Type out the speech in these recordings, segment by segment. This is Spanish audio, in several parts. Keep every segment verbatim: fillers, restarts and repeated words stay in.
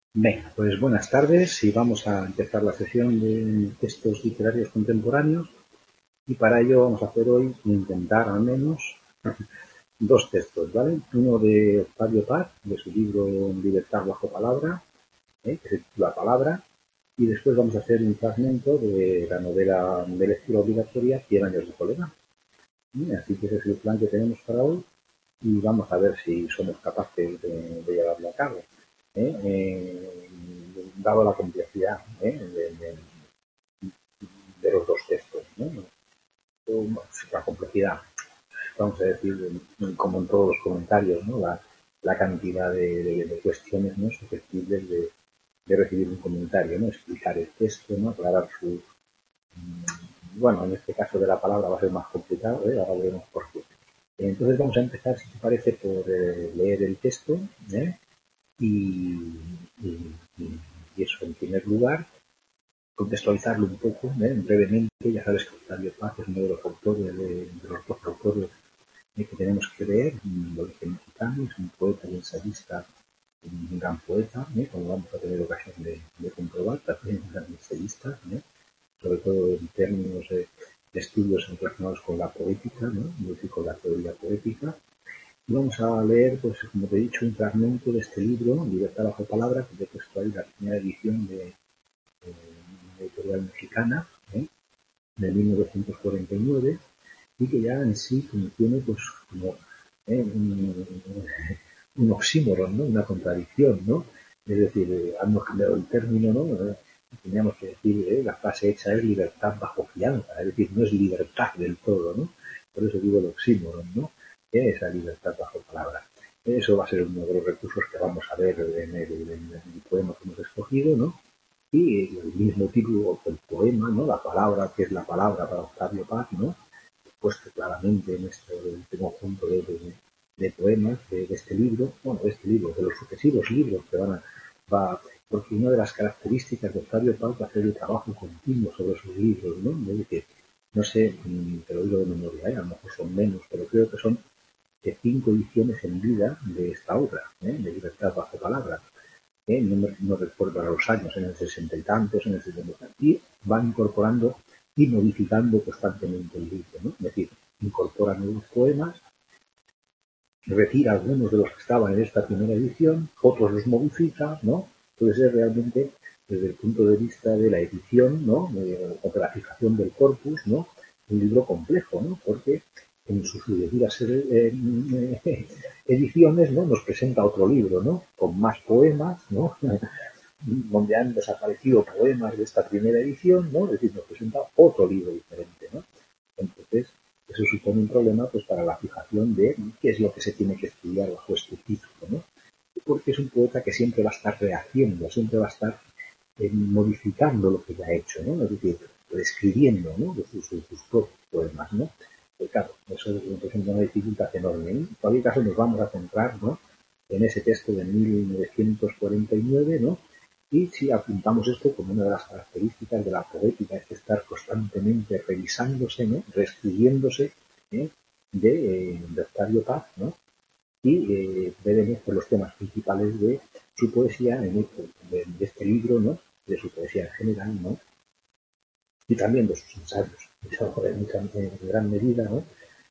Venga, pues buenas tardes y vamos a empezar la sesión de textos literarios contemporáneos y para ello vamos a hacer hoy, intentar al menos, dos textos, ¿vale? Uno de Octavio Paz, de su libro Libertad bajo palabra, ¿eh? que se titula Palabra, y después vamos a hacer un fragmento de la novela de lectura obligatoria Cien años de soledad. ¿eh? Así que ese es el plan que tenemos para hoy y vamos a ver si somos capaces de, de llevarlo a cabo. ¿eh? Eh, dado la complejidad ¿eh? de, de, de, los dos textos. ¿no? Bueno, la complejidad, vamos a decir, como en todos los comentarios, ¿no? la, la cantidad de, de, de cuestiones ¿no? susceptibles de, de recibir un comentario, ¿no? Explicar el texto, ¿no? Aclarar su... Bueno, en este caso de la palabra va a ser más complicado, ¿eh? Ahora veremos por qué. Entonces vamos a empezar, si te parece, por eh, leer el texto, ¿eh? y, y, y, eso en primer lugar, contextualizarlo un poco, ¿eh? brevemente. Ya sabes que Octavio Paz es uno de los autores, de, de los dos autores ¿eh? que tenemos que leer, de origen mexicano, es un poeta y ensayista, un gran poeta, ¿eh? como vamos a tener ocasión de, de comprobar, también un gran ensayista, ¿eh? sobre todo en términos de, de estudios relacionados con la poética, ¿no? y con la teoría poética. Y vamos a leer, pues como te he dicho, un fragmento de este libro, Libertad bajo palabra, que he puesto ahí la primera edición de, de una editorial mexicana, ¿eh? de mil novecientos cuarenta y nueve, y que ya en sí contiene pues como ¿eh? un, un oxímoron, ¿no? Una contradicción, ¿no? Es decir, eh, hemos cambiado el término, ¿no? Eh, teníamos que decir, eh, la frase hecha es libertad bajo fianza, es decir, no es libertad del todo, ¿no? Por eso digo el oxímoron, ¿no? ¿Qué es esa libertad bajo palabra? Eso va a ser uno de los recursos que vamos a ver en el, en el poema que hemos escogido, ¿no? Y el mismo título del poema, ¿no? La palabra, que es la palabra para Octavio Paz, ¿no? Puesto claramente en este, este conjunto de, de, de poemas de, de, este libro, bueno, de este libro, de los sucesivos libros que van a, va, porque una de las características de Octavio Paz va a ser el trabajo continuo sobre sus libros, ¿no? Es decir, no sé, te lo digo de memoria, ¿eh? A lo mejor son menos, pero creo que son de cinco ediciones en vida de esta obra, ¿eh? De Libertad bajo palabra. ¿eh? No, no recuerdo los años, en el sesenta y tantos, en el setenta y tantos, y van incorporando y modificando constantemente el libro, ¿no? Es decir, incorpora nuevos poemas, retira algunos de los que estaban en esta primera edición, otros los modifica, ¿no? Puede ser realmente, desde el punto de vista de la edición, ¿no? Eh, o de la fijación del corpus, ¿no? Un libro complejo, ¿no? Porque en sus sucesivas eh, eh, ediciones, ¿no? Nos presenta otro libro, ¿no? Con más poemas, ¿no? donde han desaparecido poemas de esta primera edición, ¿no? Es decir, nos presenta otro libro diferente, ¿no? Entonces, eso supone un problema pues para la fijación de qué es lo que se tiene que estudiar bajo este título, ¿no? Porque es un poeta que siempre va a estar rehaciendo, siempre va a estar eh, modificando lo que ya ha hecho, ¿no? Es decir, reescribiendo, ¿no? Sus, sus, sus propios poemas, ¿no? Pues claro, eso representa una dificultad enorme. En cualquier caso nos vamos a centrar, ¿no? En ese texto de mil novecientos cuarenta y nueve, ¿no? Y si apuntamos esto como una de las características de la poética, es estar constantemente revisándose, ¿no? Reescribiéndose, ¿eh? de, eh, de Octavio Paz, ¿no? Y eh, veremos pues, los temas principales de su poesía, en el, de, de este libro, ¿no? De su poesía en general, ¿no? Y también de sus ensayos, en, en gran medida, ¿no?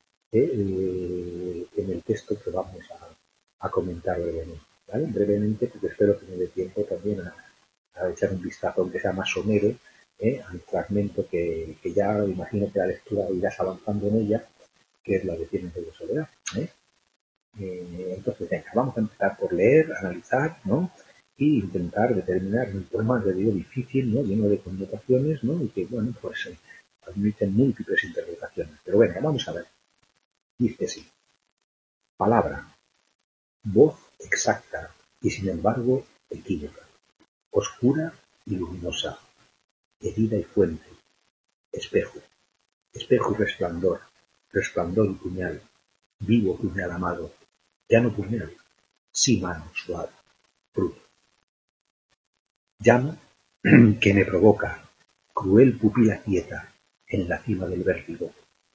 Eh, en el texto que vamos a, a comentar brevemente, ¿vale? Brevemente, porque espero que me dé tiempo también a, a echar un vistazo, aunque sea más somero, ¿eh? Al fragmento que, que ya imagino que la lectura irás avanzando en ella, que es la de Cien años de soledad, ¿eh? Eh, entonces, venga, vamos a empezar por leer, analizar, ¿no? Y intentar determinar un poema de digo difícil, ¿no? Lleno de connotaciones, ¿no? Y que, bueno, pues eh, admiten múltiples interpretaciones. Pero venga, vamos a ver. Dice así. Palabra. Voz exacta y sin embargo equívoca. Oscura y luminosa. Herida y fuente. Espejo. Espejo y resplandor. Resplandor y puñal. Vivo puñal amado. Ya no puñal. Sí mano suave. Fruto. Llama que me provoca, cruel pupila quieta, en la cima del vértigo.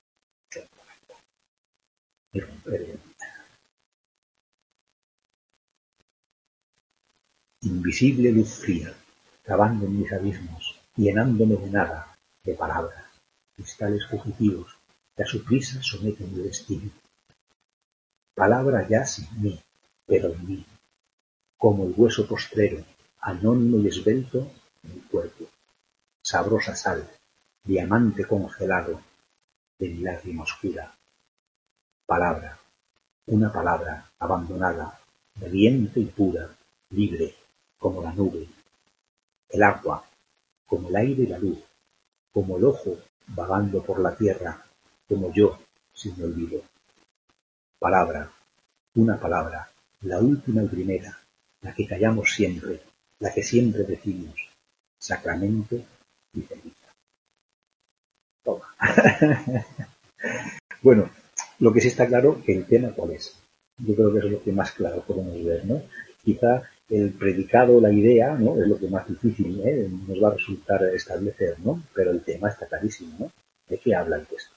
Y romper. invisible luz fría, cavando en mis abismos, llenándome de nada, de palabras, cristales fugitivos, que a su prisa someten mi destino. Palabra ya sin mí, pero en mí, como el hueso postrero, anónimo y esbelto, en mi cuerpo. Sabrosa sal, diamante congelado, de mi lágrima oscura. Palabra, una palabra abandonada, bebiente y pura, libre, como la nube. El agua, como el aire y la luz, como el ojo vagando por la tierra, como yo, sin olvido. Palabra, una palabra, la última y primera, la que callamos siempre, la que siempre decimos, sacramento y ceniza. Toma. Bueno, lo que sí está claro que el tema cuál es. Yo creo que eso es lo que más claro podemos ver, ¿no? Quizá el predicado, la idea, ¿no? Es lo que más difícil, ¿eh? Nos va a resultar establecer, ¿no? Pero el tema está clarísimo, ¿no? ¿De qué habla el texto?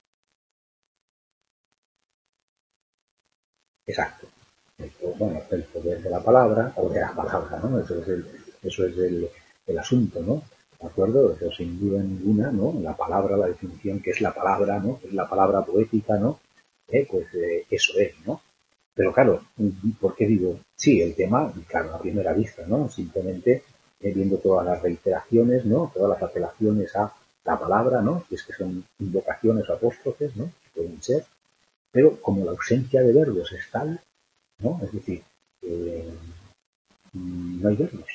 Exacto. El, bueno, el poder de la palabra, o de la palabra, ¿no? Eso es el, eso es el, el asunto, ¿no? ¿De acuerdo? Eso sin duda ninguna, ¿no? La palabra, la definición que es la palabra, ¿no? Que es la palabra poética, ¿no? Eh, pues eh, eso es, ¿no? Pero claro, ¿por qué digo? Sí, el tema, claro, a primera vista, ¿no? Simplemente eh, viendo todas las reiteraciones, ¿no? Todas las apelaciones a la palabra, ¿no? Que es que son invocaciones o apóstrofes, ¿no? Que pueden ser, pero como la ausencia de verbos es tal, ¿no? Es decir, eh, no hay verbos.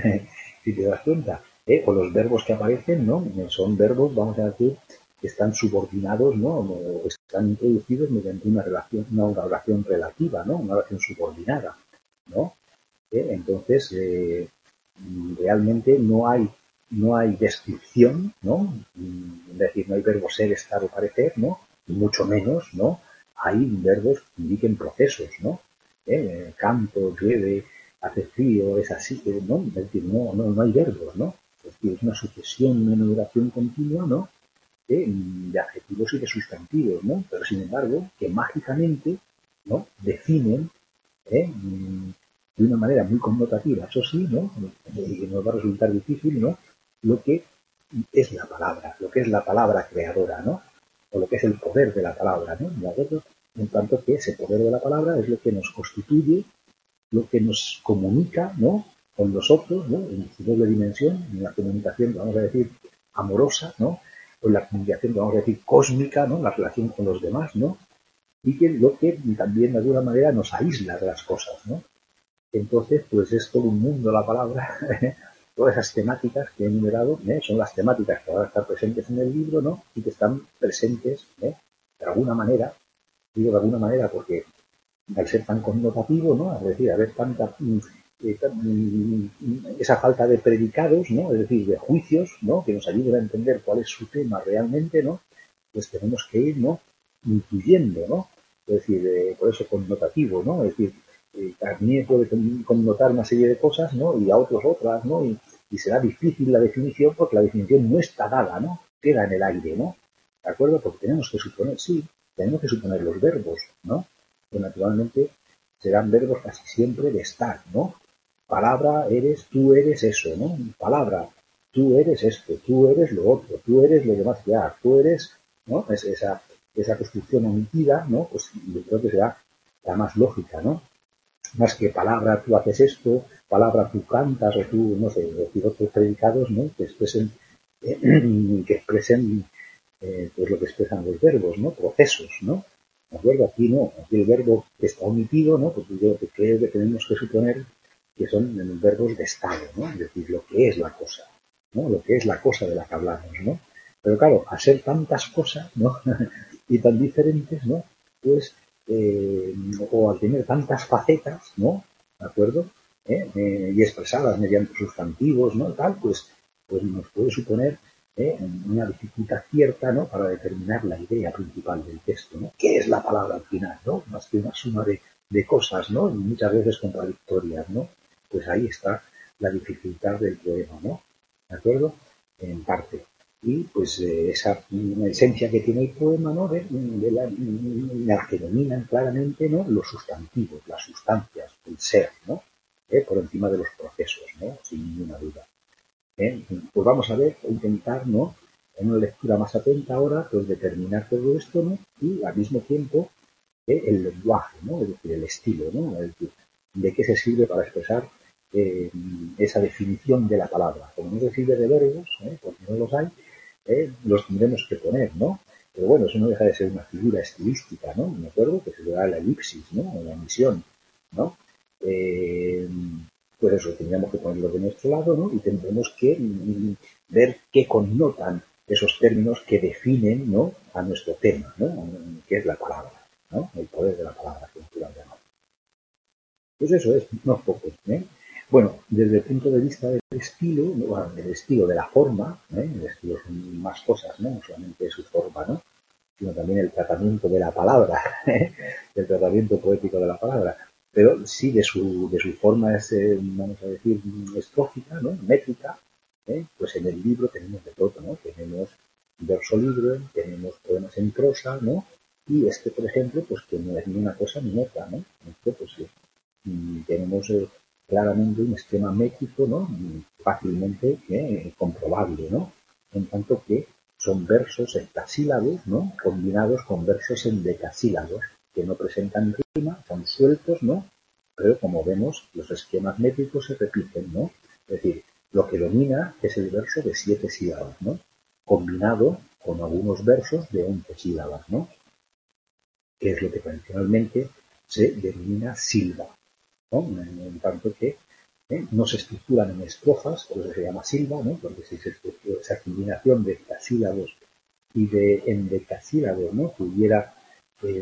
Si te das cuenta, ¿eh? O los verbos que aparecen, ¿no? Son verbos, vamos a decir, que están subordinados, ¿no? O están introducidos mediante una relación, una oración relativa, ¿no? Una oración subordinada, ¿no? ¿Eh? Entonces, eh, realmente no hay, no hay descripción, ¿no? Es decir, no hay verbo ser, estar o parecer, ¿no? Y mucho menos, ¿no? Hay verbos que indiquen procesos, ¿no? ¿Eh? Canto, llueve, hace frío, es así, ¿no? Es decir, no, no, no hay verbos, ¿no? Es decir, es una sucesión, una enumeración continua, ¿no? De, de adjetivos y de sustantivos, ¿no? Pero sin embargo, que mágicamente, ¿no? Definen, ¿eh? De una manera muy connotativa, eso sí, ¿no? Y nos va a resultar difícil, ¿no? Lo que es la palabra, lo que es la palabra creadora, ¿no? O lo que es el poder de la palabra, ¿no? ¿De acuerdo? En tanto que ese poder de la palabra es lo que nos constituye, lo que nos comunica, ¿no? Con los otros, ¿no? En su doble dimensión, en la comunicación, vamos a decir, amorosa, ¿no? O en la comunicación, vamos a decir, cósmica, ¿no? La relación con los demás, ¿no? Y que lo que también de alguna manera nos aísla de las cosas, ¿no? Entonces, pues es todo un mundo la palabra. Todas esas temáticas que he enumerado, ¿eh? Son las temáticas que van a estar presentes en el libro, ¿no? Y que están presentes, ¿eh? De alguna manera, digo de alguna manera porque al ser tan connotativo, ¿no? Es decir, haber tanta eh, esa falta de predicados, ¿no? Es decir, de juicios, ¿no? Que nos ayuden a entender cuál es su tema realmente, ¿no? Pues tenemos que ir, ¿no? Incluyendo, ¿no? Es decir, eh, por eso connotativo, ¿no? Es decir, eh, a mí me puede connotar una serie de cosas, ¿no? Y a otros otras, ¿no? Y, y será difícil la definición porque la definición no está dada, ¿no? Queda en el aire, ¿no? ¿De acuerdo? Porque tenemos que suponer, sí, tenemos que suponer los verbos, ¿no? Que naturalmente serán verbos casi siempre de estar, ¿no? Palabra, eres, tú eres eso, ¿no? Palabra, tú eres esto, tú eres lo otro, tú eres lo demás que hay, tú eres, ¿no? Es esa, esa construcción omitida, ¿no? Pues yo creo que será la más lógica, ¿no? Más que palabra, tú haces esto, palabra, tú cantas, o tú, no sé, decir otros predicados, ¿no? Que expresen, eh, que expresen, eh, pues lo que expresan los verbos, ¿no? Procesos, ¿no? ¿De acuerdo? Aquí no, aquí el verbo que está omitido, ¿no? Pues yo creo que tenemos que suponer que son verbos de estado, ¿no? Es decir, lo que es la cosa, ¿no? Lo que es la cosa de la que hablamos, ¿no? Pero claro, al ser tantas cosas, ¿no? Y tan diferentes, ¿no? Pues, eh, o al tener tantas facetas, ¿no? ¿De acuerdo? ¿Eh? Eh, y expresadas mediante sustantivos, ¿no? Tal, pues, pues nos puede suponer ¿eh? una dificultad cierta, ¿no? Para determinar la idea principal del texto, ¿no? ¿Qué es la palabra al final, ¿no? Más que una suma de, de cosas, ¿no? Y muchas veces contradictorias, ¿no? Pues ahí está la dificultad del poema, ¿no? ¿De acuerdo? En parte. Y pues eh, esa esencia que tiene el poema, ¿no? De, de la, de la que dominan claramente, ¿no? Los sustantivos, las sustancias, el ser, ¿no? ¿eh? Por encima de los procesos, ¿no? Sin ninguna duda. ¿eh? Pues vamos a ver, intentar, ¿no? En una lectura más atenta ahora, pues determinar todo esto, ¿no? Y al mismo tiempo ¿eh? El lenguaje, ¿no? Es decir, el estilo, ¿no? Es decir, de qué se sirve para expresar eh, esa definición de la palabra. Como no se sirve de verbos, ¿eh? Porque no los hay, ¿eh? Los tendremos que poner, ¿no? Pero bueno, eso no deja de ser una figura estilística, ¿no? Me acuerdo que se le da la elipsis, ¿no? La emisión, ¿no? Eh, pues eso, tendríamos que ponerlo de nuestro lado, ¿no? Y tendremos que mm, ver qué connotan esos términos que definen, ¿no? A nuestro tema, ¿no? Que es la palabra, ¿no? El poder de la palabra, como quieran llamar. Pues eso es, no poco, ¿eh? Bueno, desde el punto de vista del estilo, bueno, del estilo, de la forma, ¿eh? El estilo son más cosas, ¿no? No solamente su forma, ¿no? Sino también el tratamiento de la palabra, ¿eh? El tratamiento poético de la palabra. Pero sí de su, de su forma es, eh, vamos a decir, estrófica, ¿no? Métrica, ¿eh? Pues en el libro tenemos de todo, ¿no? Tenemos verso libre, tenemos poemas en prosa, ¿no? Y este, por ejemplo, pues que no es ni una cosa ni otra, ¿no? Este, pues sí, y tenemos eh, claramente un esquema métrico, ¿no? Fácilmente eh, comprobable, ¿no? En tanto que son versos hectasílabos, ¿no? Combinados con versos en decasílabos, que no presentan rima, son sueltos, ¿no? Pero como vemos, los esquemas métricos se repiten, ¿no? Es decir, lo que domina es el verso de siete sílabas, ¿no? Combinado con algunos versos de once sílabas, ¿no? Que es lo que tradicionalmente se denomina silva, ¿no? En, en tanto que ¿eh? No se estructuran en estrofas, por eso se llama silva, ¿no? Porque si se estructura esa combinación de hectasílabos y de endecasílabos, ¿no? Pudiera eh,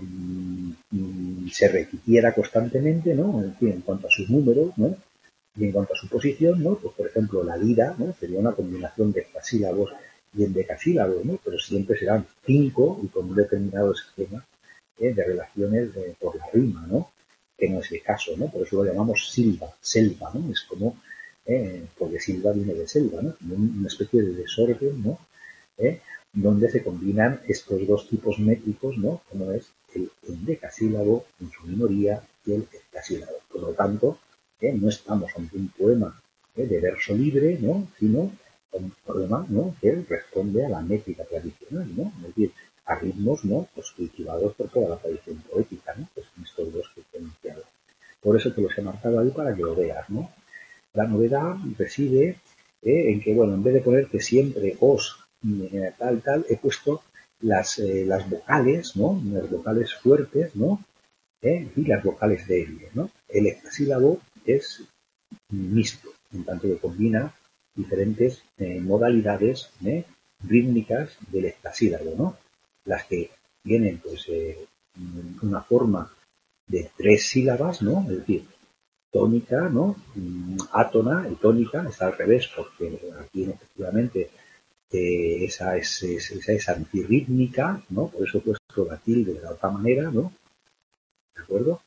se repitiera constantemente, ¿no? En fin, en cuanto a sus números, ¿no? Y en cuanto a su posición, ¿no? Pues por ejemplo, la lira, ¿no? Sería una combinación de hectasílabos y endecasílabos, ¿no? Pero siempre serán cinco y con un determinado esquema ¿eh? De relaciones de, por la rima, ¿no? Que no es el caso, ¿no? Por eso lo llamamos silva, selva, ¿no? Es como, eh, porque silva viene de selva, ¿no? Como una especie de desorden, ¿no? ¿Eh? Donde se combinan estos dos tipos métricos, ¿no? Como es el endecasílabo en su minoría y el hectasílabo. Por lo tanto, ¿eh? No estamos ante un poema ¿eh? de verso libre, ¿no? Sino un poema, ¿no? Que responde a la métrica tradicional, ¿no? Es decir, a ritmos, ¿no? Pues cultivados por toda la tradición poética, ¿no? Pues estos dos que he iniciado. Por eso te los he marcado ahí para que lo veas, ¿no? La novedad reside eh, en que, bueno, en vez de ponerte siempre os, eh, tal, tal, he puesto las, eh, las vocales, ¿no? Las vocales fuertes, ¿no? ¿Eh? Y las vocales débiles, ¿no? El hectasílabo es mixto, en tanto que combina diferentes eh, modalidades ¿eh? rítmicas del hectasílabo, ¿no? Las que tienen, pues, eh, una forma de tres sílabas, ¿no? Es decir, tónica, ¿no? Átona y tónica está al revés, porque aquí efectivamente eh, esa, es, es, esa es antirrítmica, ¿no? Por eso he puesto la tilde de la otra manera, ¿no? ¿De acuerdo?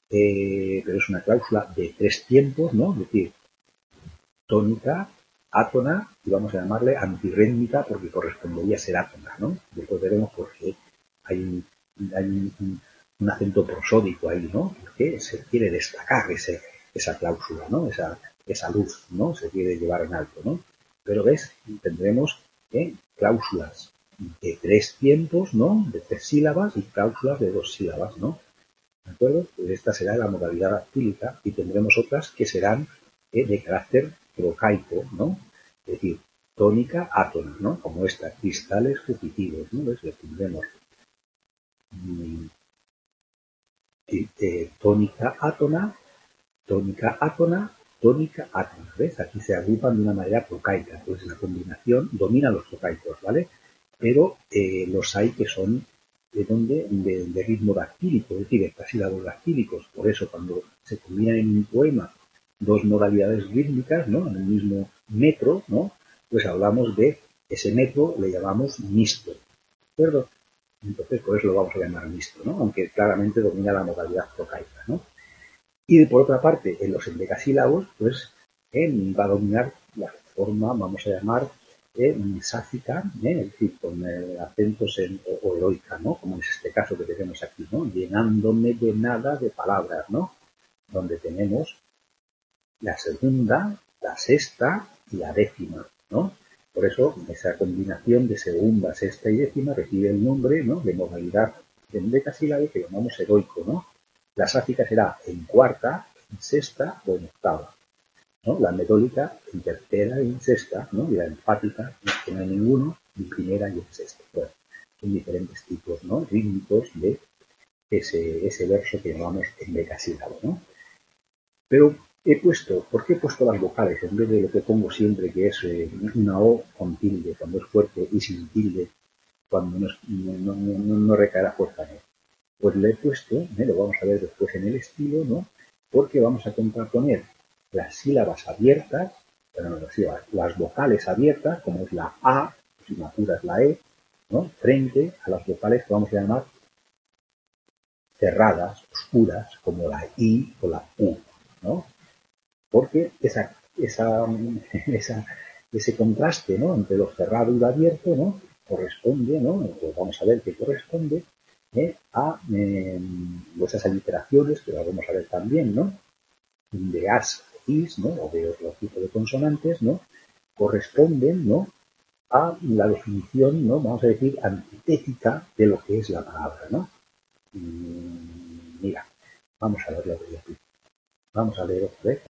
Eh, pero es una cláusula de tres tiempos, ¿no? Es decir, tónica, átona, y vamos a llamarle antirrítmica porque correspondería a ser átona, ¿no? Después veremos por qué hay un, hay un, un acento prosódico ahí, ¿no? Porque se quiere destacar ese, esa cláusula, ¿no? Esa, esa luz, ¿no? Se quiere llevar en alto, ¿no? Pero ves, tendremos ¿eh? cláusulas de tres tiempos, ¿no? De tres sílabas y cláusulas de dos sílabas, ¿no? ¿De acuerdo? Pues esta será la modalidad dactílica y tendremos otras que serán eh, de carácter trocaico, ¿no? Es decir, tónica, átona, ¿no? Como esta, cristales fugitivos, ¿no? ¿Ves? Lo tendremos mm, eh, tónica, átona, tónica, átona, tónica, átona, ¿ves? Aquí se agrupan de una manera procaica, entonces la combinación domina los procaicos, ¿vale? Pero eh, los hay que son de donde de, de ritmo dactílico, es decir, hectasílabos dactílicos. Por eso, cuando se combinan en un poema dos modalidades rítmicas, ¿no? En el mismo metro, ¿no? Pues hablamos de ese metro, le llamamos mixto, ¿de acuerdo? Entonces, por eso lo vamos a llamar mixto, ¿no? Aunque claramente domina la modalidad procaica, ¿no? Y por otra parte, en los endecasílabos, pues eh, va a dominar la forma, vamos a llamar, eh, sáfica, eh, es decir, con eh, acentos en, o, o heroica, ¿no? Como es este caso que tenemos aquí, ¿no? Llenándome de nada de palabras, ¿no? Donde tenemos la segunda, la sexta y la décima, ¿no? Por eso, esa combinación de segunda, sexta y décima recibe el nombre, ¿no?, de modalidad de un decasílabe que llamamos heroico, ¿no? La sáfica será en cuarta, en sexta o en octava, ¿no? La metólica en tercera y en sexta, ¿no? Y la enfática, que no hay ninguno, en primera y en sexta. Bueno, son diferentes tipos, ¿no?, rítmicos de ese, ese verso que llamamos endecasílabo, ¿no? Pero he puesto, ¿por qué he puesto las vocales en vez de lo que pongo siempre, que es eh, una O con tilde, cuando es fuerte, y sin tilde, cuando no, es, no, no, no, no recaerá fuerza en él? Pues le he puesto, ¿eh?, lo vamos a ver después en el estilo, ¿no?, porque vamos a contraponer las sílabas abiertas, perdón, las, sílabas, las vocales abiertas, como es la A, si me apuras la E, ¿no?, frente a las vocales que vamos a llamar cerradas, oscuras, como la I o la U, ¿no? Porque esa, esa, esa, ese contraste, ¿no?, entre lo cerrado y lo abierto, ¿no?, corresponde, ¿no?, pues vamos a ver que corresponde ¿eh? a eh, esas aliteraciones, que las vamos a ver también, ¿no?, de as, is, ¿no?, o de otro tipo de consonantes, ¿no?, corresponden, ¿no?, a la definición, ¿no?, vamos a decir, antitética de lo que es la palabra, ¿no? Mm, mira, vamos a verlo aquí. Vamos a leer otra vez.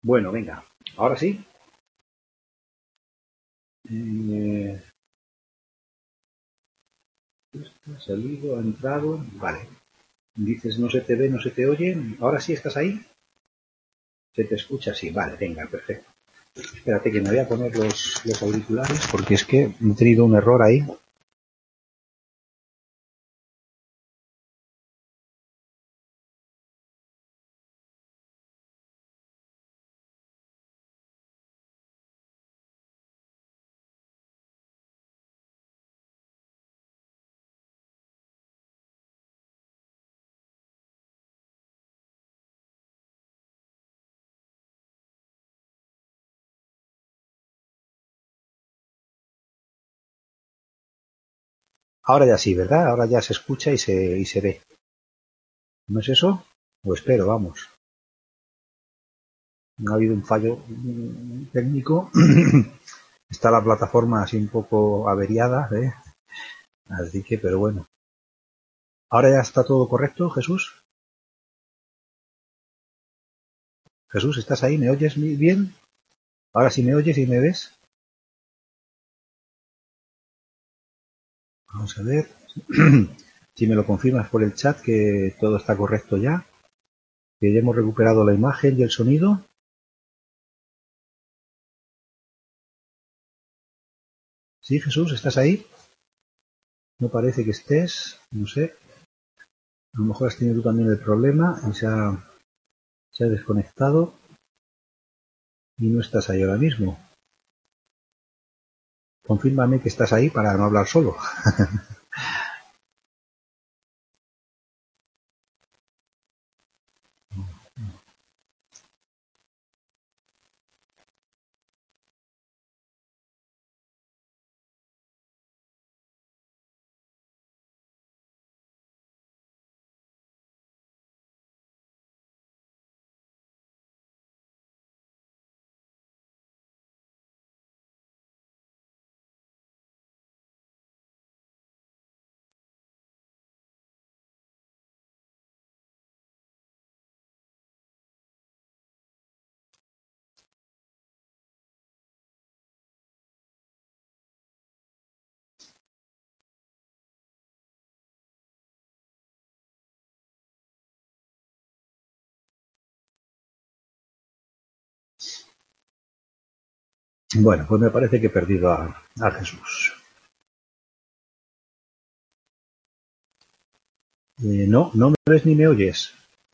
Bueno, venga, ahora sí. Eh, ha salido, ha entrado. Vale. Dices no se te ve, no se te oye. ¿Ahora sí estás ahí? ¿Se te escucha? Sí, vale, venga, perfecto. Espérate que me voy a poner los, los auriculares porque es que he tenido un error ahí. Ahora ya sí, ¿verdad? Ahora ya se escucha y se, y se ve. ¿No es eso? O espero, vamos. No ha habido un fallo mm, técnico. Está la plataforma así un poco averiada, ¿eh? Así que, pero bueno. ¿Ahora ya está todo correcto, Jesús? Jesús, ¿estás ahí? ¿Me oyes bien? Ahora sí me oyes y me ves. Vamos a ver. Si me lo confirmas por el chat que todo está correcto ya. Que ya hemos recuperado la imagen y el sonido. Sí, Jesús, ¿estás ahí? No parece que estés. No sé. A lo mejor has tenido tú también el problema y se ha, se ha desconectado y no estás ahí ahora mismo. Confírmame que estás ahí para no hablar solo. Bueno, pues me parece que he perdido a, a Jesús. Eh, no, no me ves ni me oyes.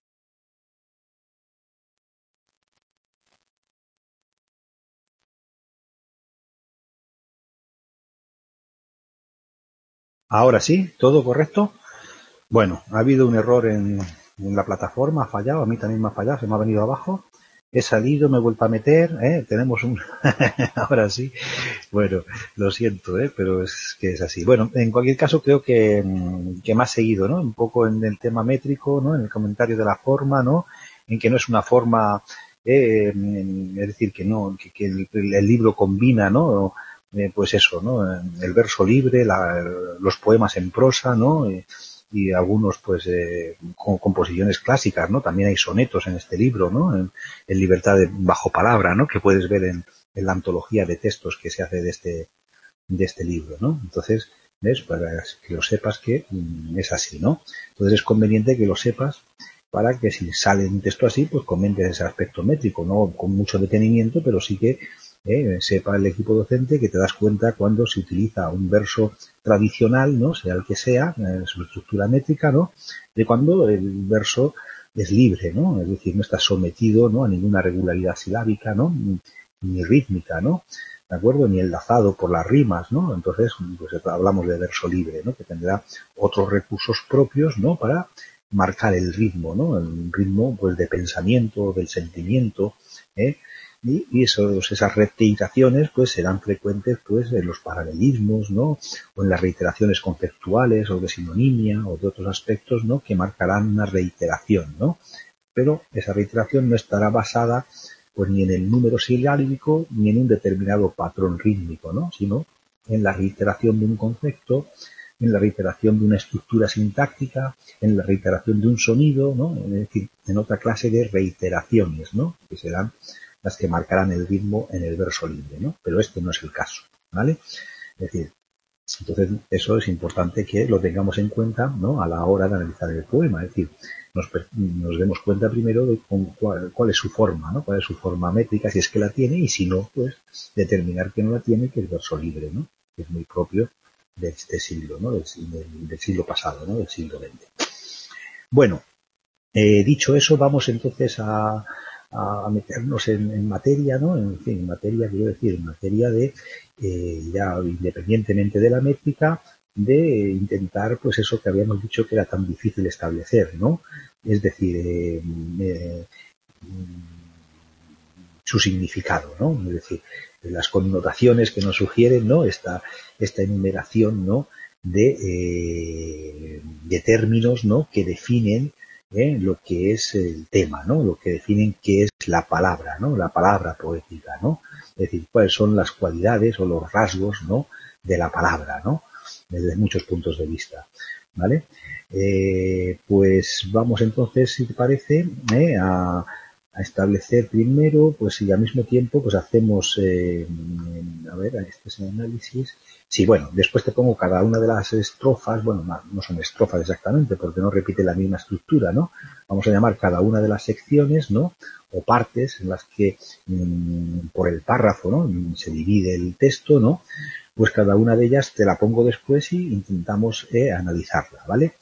Ahora sí, todo correcto. Bueno, ha habido un error en, en la plataforma, ha fallado, a mí también me ha fallado, se me ha venido abajo. He salido, me he vuelto a meter, ¿eh? Tenemos un... Ahora sí. Bueno, lo siento, ¿eh? Pero es que es así. Bueno, en cualquier caso creo que, que me ha seguido, ¿no? Un poco en el tema métrico, ¿no? En el comentario de la forma, ¿no? En que no es una forma, eh, es decir, que no, que, que el, el, libro combina, ¿no? Eh, pues eso, ¿no? El verso libre, la, los poemas en prosa, ¿no? Eh, y algunos, pues, eh, con composiciones clásicas, ¿no? También hay sonetos en este libro, ¿no? En, en Libertad de, bajo palabra, ¿no? Que puedes ver en, en la antología de textos que se hace de este, de este libro, ¿no? Entonces, ¿ves? Para que lo sepas que mm, es así, ¿no? Entonces es conveniente que lo sepas para que si sale un texto así, pues comentes ese aspecto métrico, no con mucho detenimiento, pero sí que eh, sepa el equipo docente que te das cuenta cuando se utiliza un verso tradicional, ¿no? Sea el que sea, eh, su estructura métrica, ¿no? De cuando el verso es libre, ¿no? Es decir, no está sometido, ¿no? A ninguna regularidad silábica, ¿no? Ni, ni rítmica, ¿no? ¿De acuerdo? Ni enlazado por las rimas, ¿no? Entonces, pues hablamos de verso libre, ¿no? Que tendrá otros recursos propios, ¿no? Para marcar el ritmo, ¿no? El ritmo, pues, de pensamiento, del sentimiento, ¿eh? Y, y esos, esas reiteraciones, pues, serán frecuentes, pues, en los paralelismos, ¿no? O en las reiteraciones conceptuales, o de sinonimia, o de otros aspectos, ¿no? Que marcarán una reiteración, ¿no? Pero esa reiteración no estará basada pues ni en el número silábico ni en un determinado patrón rítmico, ¿no? Sino en la reiteración de un concepto, en la reiteración de una estructura sintáctica, en la reiteración de un sonido, ¿no? Es decir, en otra clase de reiteraciones, ¿no? Que serán las que marcarán el ritmo en el verso libre, ¿no? Pero este no es el caso, ¿vale? Es decir, entonces eso es importante que lo tengamos en cuenta, ¿no? A la hora de analizar el poema, es decir, nos, nos demos cuenta primero de con, cuál, cuál es su forma, ¿no? Cuál es su forma métrica, si es que la tiene, y si no, pues determinar que no la tiene, que es verso libre, ¿no? Que es muy propio de este siglo, ¿no? Del, del, del siglo pasado, ¿no? Del siglo veinte. Bueno, eh, dicho eso, vamos entonces a, a meternos en, en materia, ¿no? En fin, en materia, quiero decir, en materia de, eh, ya independientemente de la métrica, de intentar, pues eso que habíamos dicho que era tan difícil establecer, ¿no? Es decir, eh, eh, su significado, ¿no? Es decir, las connotaciones que nos sugieren, ¿no? Esta, esta enumeración, ¿no? De, eh, de términos, ¿no? Que definen ¿eh? Lo que es el tema, ¿no? Lo que definen qué es la palabra, ¿no? La palabra poética, ¿no? Es decir, cuáles son las cualidades o los rasgos, ¿no? De la palabra, ¿no? Desde muchos puntos de vista, ¿vale? Eh, pues vamos entonces, si te parece, ¿eh? a, a establecer primero, pues y al mismo tiempo, pues hacemos, eh, a ver, este es el análisis. Sí, bueno, después te pongo cada una de las estrofas, bueno, no, no son estrofas exactamente, porque no repite la misma estructura, ¿no? Vamos a llamar cada una de las secciones, ¿no? O partes en las que, mmm, por el párrafo, ¿no? Se divide el texto, ¿no? Pues cada una de ellas te la pongo después y intentamos eh, analizarla, ¿vale?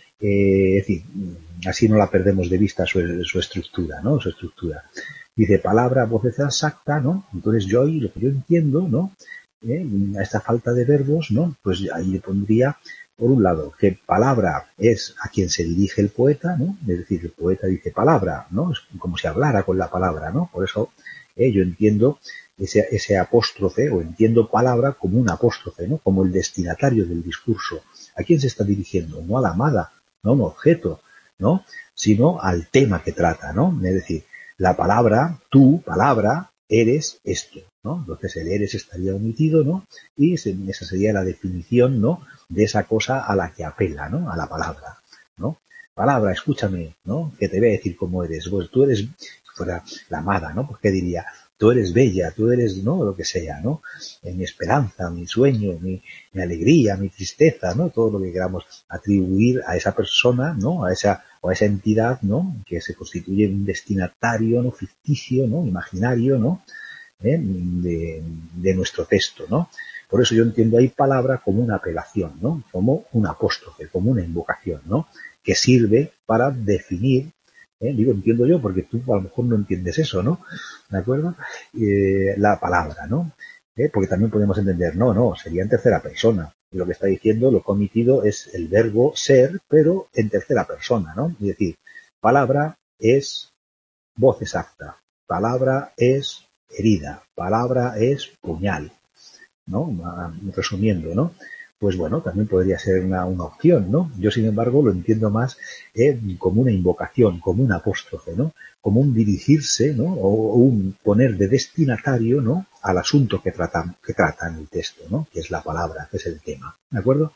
Eh, es decir, así no la perdemos de vista su, su estructura, ¿no? Su estructura. Dice palabra, voz exacta, ¿no? Entonces yo ahí, lo que yo entiendo, ¿no? Eh, a esta falta de verbos, ¿no? Pues ahí le pondría, por un lado, que palabra es a quien se dirige el poeta, ¿no? Es decir, el poeta dice palabra, ¿no? Es como si hablara con la palabra, ¿no? Por eso eh, yo entiendo ese, ese apóstrofe, o entiendo palabra como un apóstrofe, ¿no? Como el destinatario del discurso. ¿A quién se está dirigiendo? No a la amada, no a un objeto, ¿no? Sino al tema que trata, ¿no? Es decir, la palabra, tú, palabra, eres esto, ¿no? Entonces el eres estaría omitido, ¿no? Y esa sería la definición, ¿no? De esa cosa a la que apela, ¿no? A la palabra, ¿no? Palabra, escúchame, ¿no? Que te voy a decir cómo eres. Pues tú eres, si fuera la amada, ¿no? Pues qué diría, tú eres bella, tú eres, ¿no? Lo que sea, ¿no? Eh, mi esperanza, mi sueño, mi, mi alegría, mi tristeza, ¿no? Todo lo que queramos atribuir a esa persona, ¿no? A esa, o a esa entidad, ¿no? Que se constituye un destinatario, ¿no? Ficticio, ¿no? Imaginario, ¿no? ¿Eh? De, de nuestro texto, ¿no? Por eso yo entiendo ahí palabra como una apelación, ¿no? Como un apóstrofe, como una invocación, ¿no? Que sirve para definir, ¿eh? Digo, entiendo yo, porque tú a lo mejor no entiendes eso, ¿no? ¿De acuerdo? Eh, la palabra, ¿no? ¿Eh? Porque también podemos entender, no, no, sería en tercera persona. Y lo que está diciendo, lo comitido es el verbo ser, pero en tercera persona, ¿no? Es decir, palabra es voz exacta, palabra es herida, palabra es puñal, ¿no? Resumiendo, ¿no? Pues bueno, también podría ser una, una opción, ¿no? Yo, sin embargo, lo entiendo más eh, como una invocación, como un apóstrofe, ¿no? Como un dirigirse, ¿no? O, o un poner de destinatario, ¿no? Al asunto que trata, que trata en el texto, ¿no? Que es la palabra, que es el tema, ¿de acuerdo?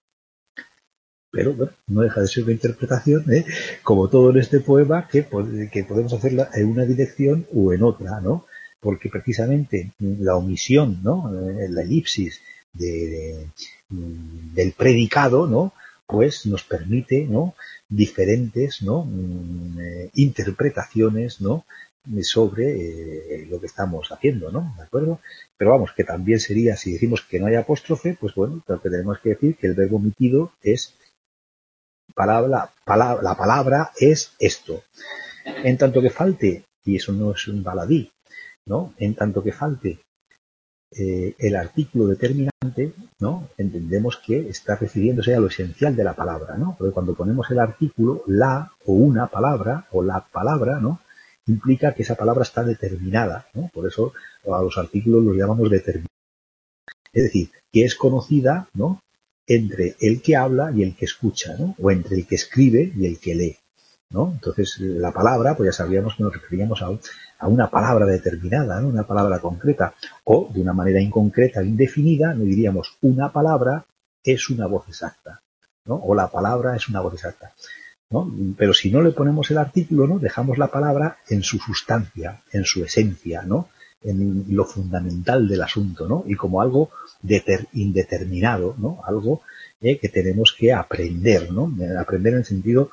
Pero bueno, no deja de ser una interpretación, ¿eh? Como todo en este poema, que, que podemos hacerla en una dirección o en otra, ¿no? Porque precisamente la omisión, ¿no? La elipsis de, de, del predicado, ¿no? Pues nos permite, ¿no? Diferentes, ¿no? Eh, interpretaciones, ¿no? Sobre eh, lo que estamos haciendo, ¿no? ¿De acuerdo? Pero vamos, que también sería, si decimos que no hay apóstrofe, pues bueno, lo que tenemos que decir que el verbo omitido es palabra, palabra, la palabra es esto. En tanto que falte, y eso no es un baladí, ¿no? En tanto que falte eh, el artículo determinante, ¿no? Entendemos que está refiriéndose a lo esencial de la palabra, ¿no? Porque cuando ponemos el artículo, la o una palabra, o la palabra, ¿no? Implica que esa palabra está determinada, ¿no? Por eso a los artículos los llamamos determinados. Es decir, que es conocida, ¿no? Entre el que habla y el que escucha, ¿no? O entre el que escribe y el que lee, ¿no? Entonces, la palabra, pues ya sabíamos que nos referíamos a, a una palabra determinada, ¿no? Una palabra concreta. O, de una manera inconcreta, indefinida, no diríamos una palabra es una voz exacta, ¿no? O la palabra es una voz exacta. ¿no? Pero si no le ponemos el artículo, ¿no? Dejamos la palabra en su sustancia, en su esencia, ¿no? En lo fundamental del asunto, ¿no? Y como algo deter, indeterminado, ¿no? Algo eh, que tenemos que aprender, ¿no? Aprender en el sentido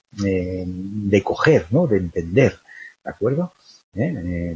eh, de coger, ¿no? De entender, ¿de acuerdo? ¿Eh? Eh,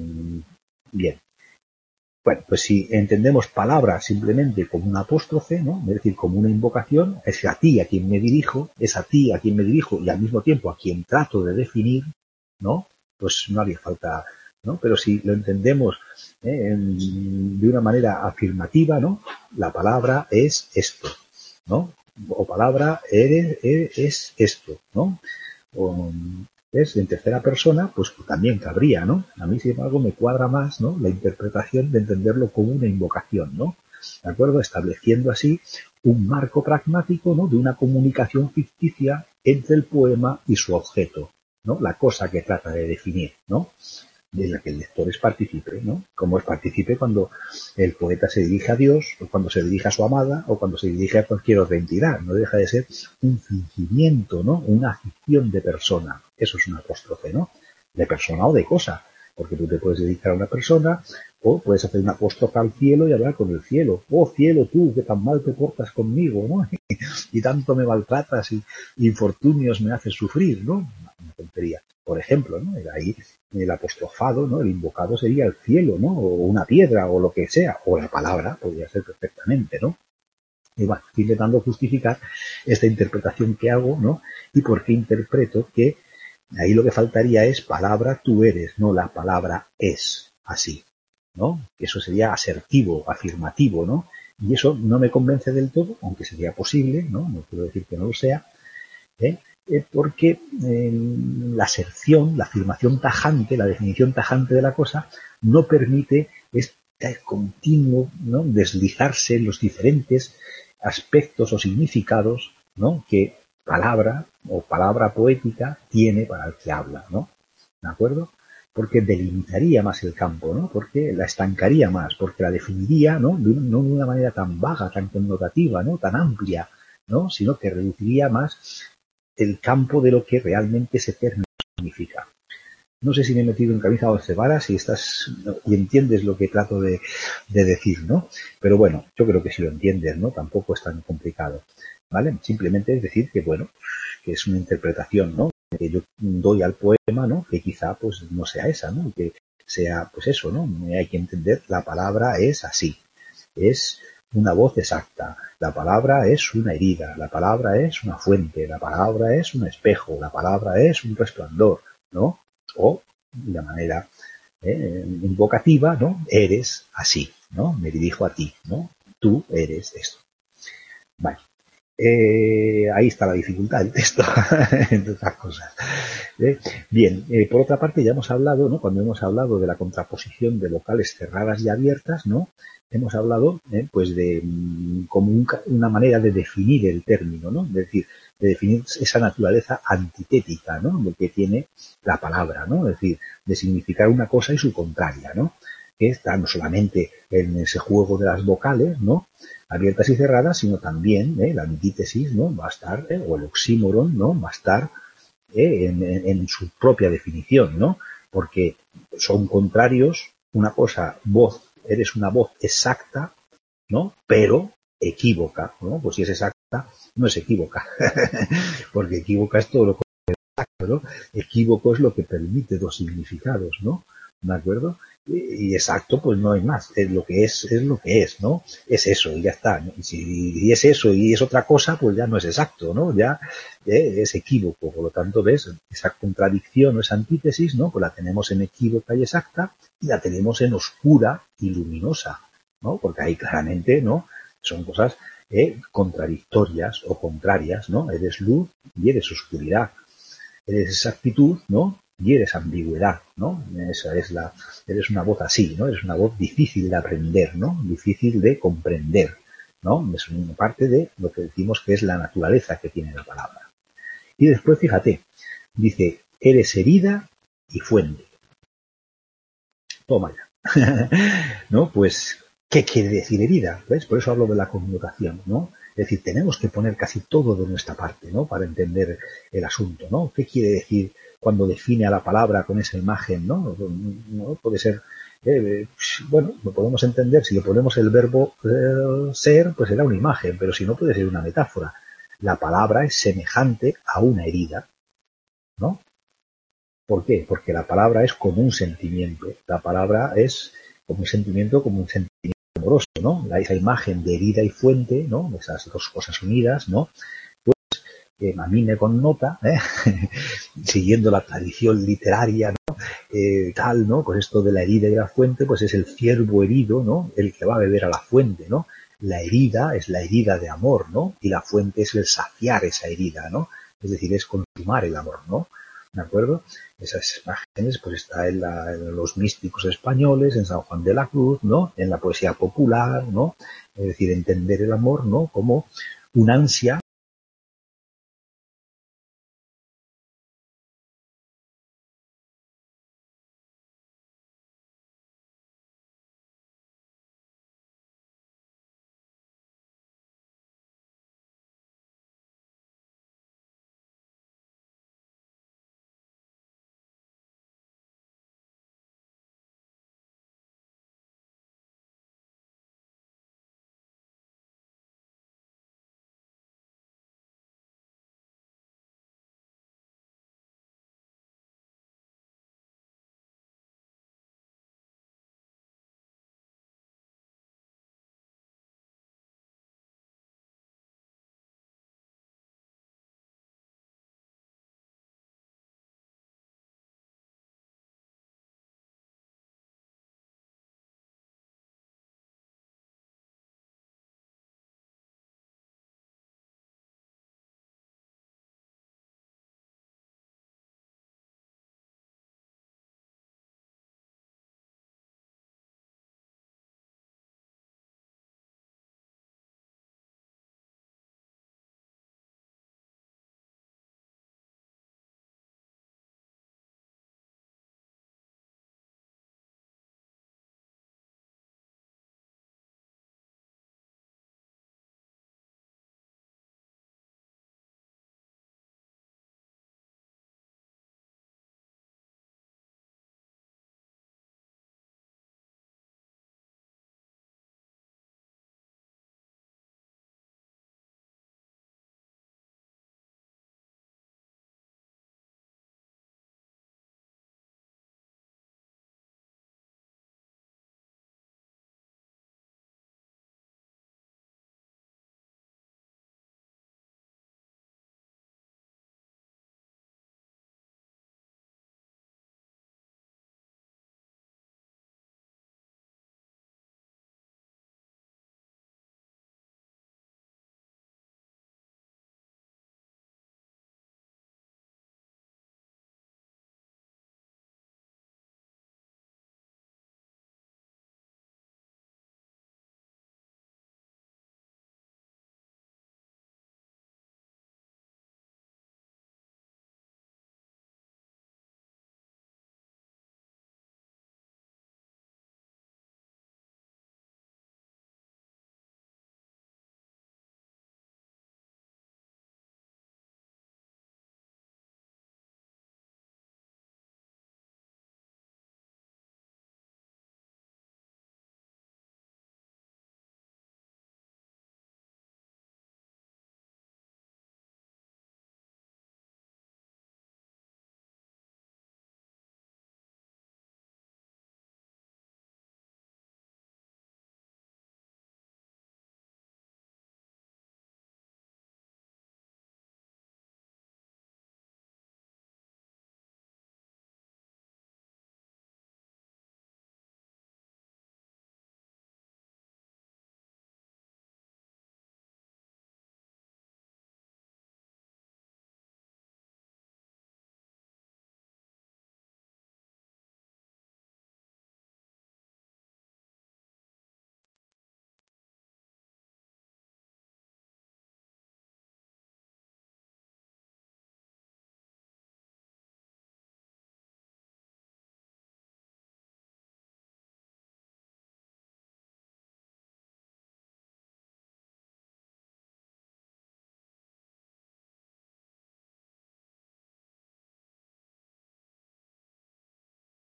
bien. Bueno, pues si entendemos palabra simplemente como un apóstrofe, ¿no? Es decir, como una invocación, es a ti a quien me dirijo, es a ti a quien me dirijo y al mismo tiempo a quien trato de definir, ¿no? Pues no haría falta, ¿no? Pero si lo entendemos ¿eh? en, de una manera afirmativa, ¿no? La palabra es esto, ¿no? O palabra eres, eres es esto, ¿no? O, ¿ves? En tercera persona, pues también cabría, ¿no? A mí, sin embargo, me cuadra más, ¿no? La interpretación de entenderlo como una invocación, ¿no? ¿De acuerdo? Estableciendo así un marco pragmático, ¿no? De una comunicación ficticia entre el poema y su objeto, ¿no? La cosa que trata de definir, ¿no? De la que el lector es partícipe, ¿no? Como es partícipe cuando el poeta se dirige a Dios, o cuando se dirige a su amada, o cuando se dirige a cualquier otra entidad. No deja de ser un fingimiento, ¿no? Una ficción de persona. Eso es un apóstrofe, ¿no? De persona o de cosa. Porque tú te puedes dedicar a una persona, o puedes hacer un apóstrofe al cielo y hablar con el cielo. Oh, cielo, tú, que tan mal te portas conmigo, ¿no? Y tanto me maltratas y infortunios me haces sufrir, ¿no? Una tontería. Por ejemplo, ¿no? Ahí el apostrofado, ¿no? El invocado sería el cielo, ¿no? O una piedra, o lo que sea, o la palabra, podría ser perfectamente, ¿no? Y bueno, estoy intentando justificar esta interpretación que hago, ¿no? Y por qué interpreto que ahí lo que faltaría es palabra tú eres, no la palabra es así, ¿no? Eso sería asertivo, afirmativo, ¿no? Y eso no me convence del todo, aunque sería posible, ¿no? No quiero decir que no lo sea, ¿eh? Eh, porque eh, la aserción, la afirmación tajante, la definición tajante de la cosa, no permite este continuo, ¿no? Deslizarse en los diferentes aspectos o significados, ¿no? Que palabra o palabra poética tiene para el que habla, ¿no? ¿De acuerdo? Porque delimitaría más el campo, ¿no? Porque la estancaría más, porque la definiría, ¿no? De, un, no de una manera tan vaga, tan connotativa, ¿no? Tan amplia, ¿no? Sino que reduciría más el campo de lo que realmente ese término significa. No sé si me he metido en camisa once varas y estás y entiendes lo que trato de, de decir, ¿no? Pero bueno, yo creo que si lo entiendes, ¿no? Tampoco es tan complicado, ¿vale? Simplemente es decir que, bueno, que es una interpretación, ¿no? Que yo doy al poema, ¿no? Que quizá, pues, no sea esa, ¿no? Que sea, pues eso, ¿no? Hay que entender, la palabra es así. Es una voz exacta. La palabra es una herida, la palabra es una fuente, la palabra es un espejo, la palabra es un resplandor, ¿no? O de manera eh, invocativa, ¿no? Eres así, ¿no? Me dirijo a ti, ¿no? Tú eres esto. Vale. Eh, ahí está la dificultad del texto, entre otras cosas. ¿Eh? Bien, eh, por otra parte ya hemos hablado, ¿no? Cuando hemos hablado de la contraposición de vocales cerradas y abiertas, ¿no? Hemos hablado, eh, pues, de mm, como un, una manera de definir el término, ¿no? Es decir, de definir esa naturaleza antitética, ¿no? De que tiene la palabra, ¿no? Es decir, de significar una cosa y su contraria, ¿no? Que está no solamente en ese juego de las vocales, ¿no? Abiertas y cerradas, sino también ¿eh? la antítesis, ¿no? Va a estar, ¿eh? o el oxímoron, ¿no? Va a estar ¿eh? en, en, en su propia definición, ¿no? Porque son contrarios, una cosa, voz, eres una voz exacta, ¿no? Pero equívoca, ¿no? Pues si es exacta, no es equívoca, porque equívoca es todo lo contrario, ¿no? Equívoco es lo que permite dos significados, ¿no? ¿De acuerdo? Y exacto, pues no hay más. Es lo que es, es lo que es, ¿no? Es eso y ya está, ¿no? Y si es eso y es otra cosa, pues ya no es exacto, ¿no? Ya eh, es equívoco. Por lo tanto, ves, esa contradicción o esa antítesis, ¿no? Pues la tenemos en equívoca y exacta y la tenemos en oscura y luminosa, ¿no? Porque ahí claramente, ¿no? Son cosas eh, contradictorias o contrarias, ¿no? Eres luz y eres oscuridad. Eres exactitud, ¿no? Y eres ambigüedad, ¿no? Esa es la, eres una voz así, ¿no? Eres una voz difícil de aprender, ¿no? Difícil de comprender, ¿no? Es una parte de lo que decimos que es la naturaleza que tiene la palabra. Y después, fíjate, dice, eres herida y fuente. Toma ya. ¿No? Pues, ¿qué quiere decir herida? ¿Ves? Por eso hablo de la connotación, ¿no? Es decir, tenemos que poner casi todo de nuestra parte, ¿no? Para entender el asunto, ¿no? ¿Qué quiere decir cuando define a la palabra con esa imagen, ¿no? ¿No? Puede ser, eh, bueno, lo podemos entender, si le ponemos el verbo eh, ser, pues será una imagen, pero si no puede ser una metáfora. La palabra es semejante a una herida, ¿no? ¿Por qué? Porque la palabra es como un sentimiento. La palabra es como un sentimiento, como un sentimiento amoroso, ¿no? La, esa imagen de herida y fuente, ¿no? Esas dos cosas unidas, ¿no? Eh, a mí me connota, ¿eh? Siguiendo la tradición literaria, ¿no? Eh, tal, ¿no? Pues esto de la herida y la fuente, pues es el ciervo herido, ¿no? El que va a beber a la fuente, ¿no? La herida es la herida de amor, ¿no? Y la fuente es el saciar esa herida, ¿no? Es decir, es consumar el amor, ¿no? ¿De acuerdo? Esas imágenes, pues está en, la, en los místicos españoles, en San Juan de la Cruz, ¿no? En la poesía popular, ¿no? Es decir, entender el amor, ¿no? Como una ansia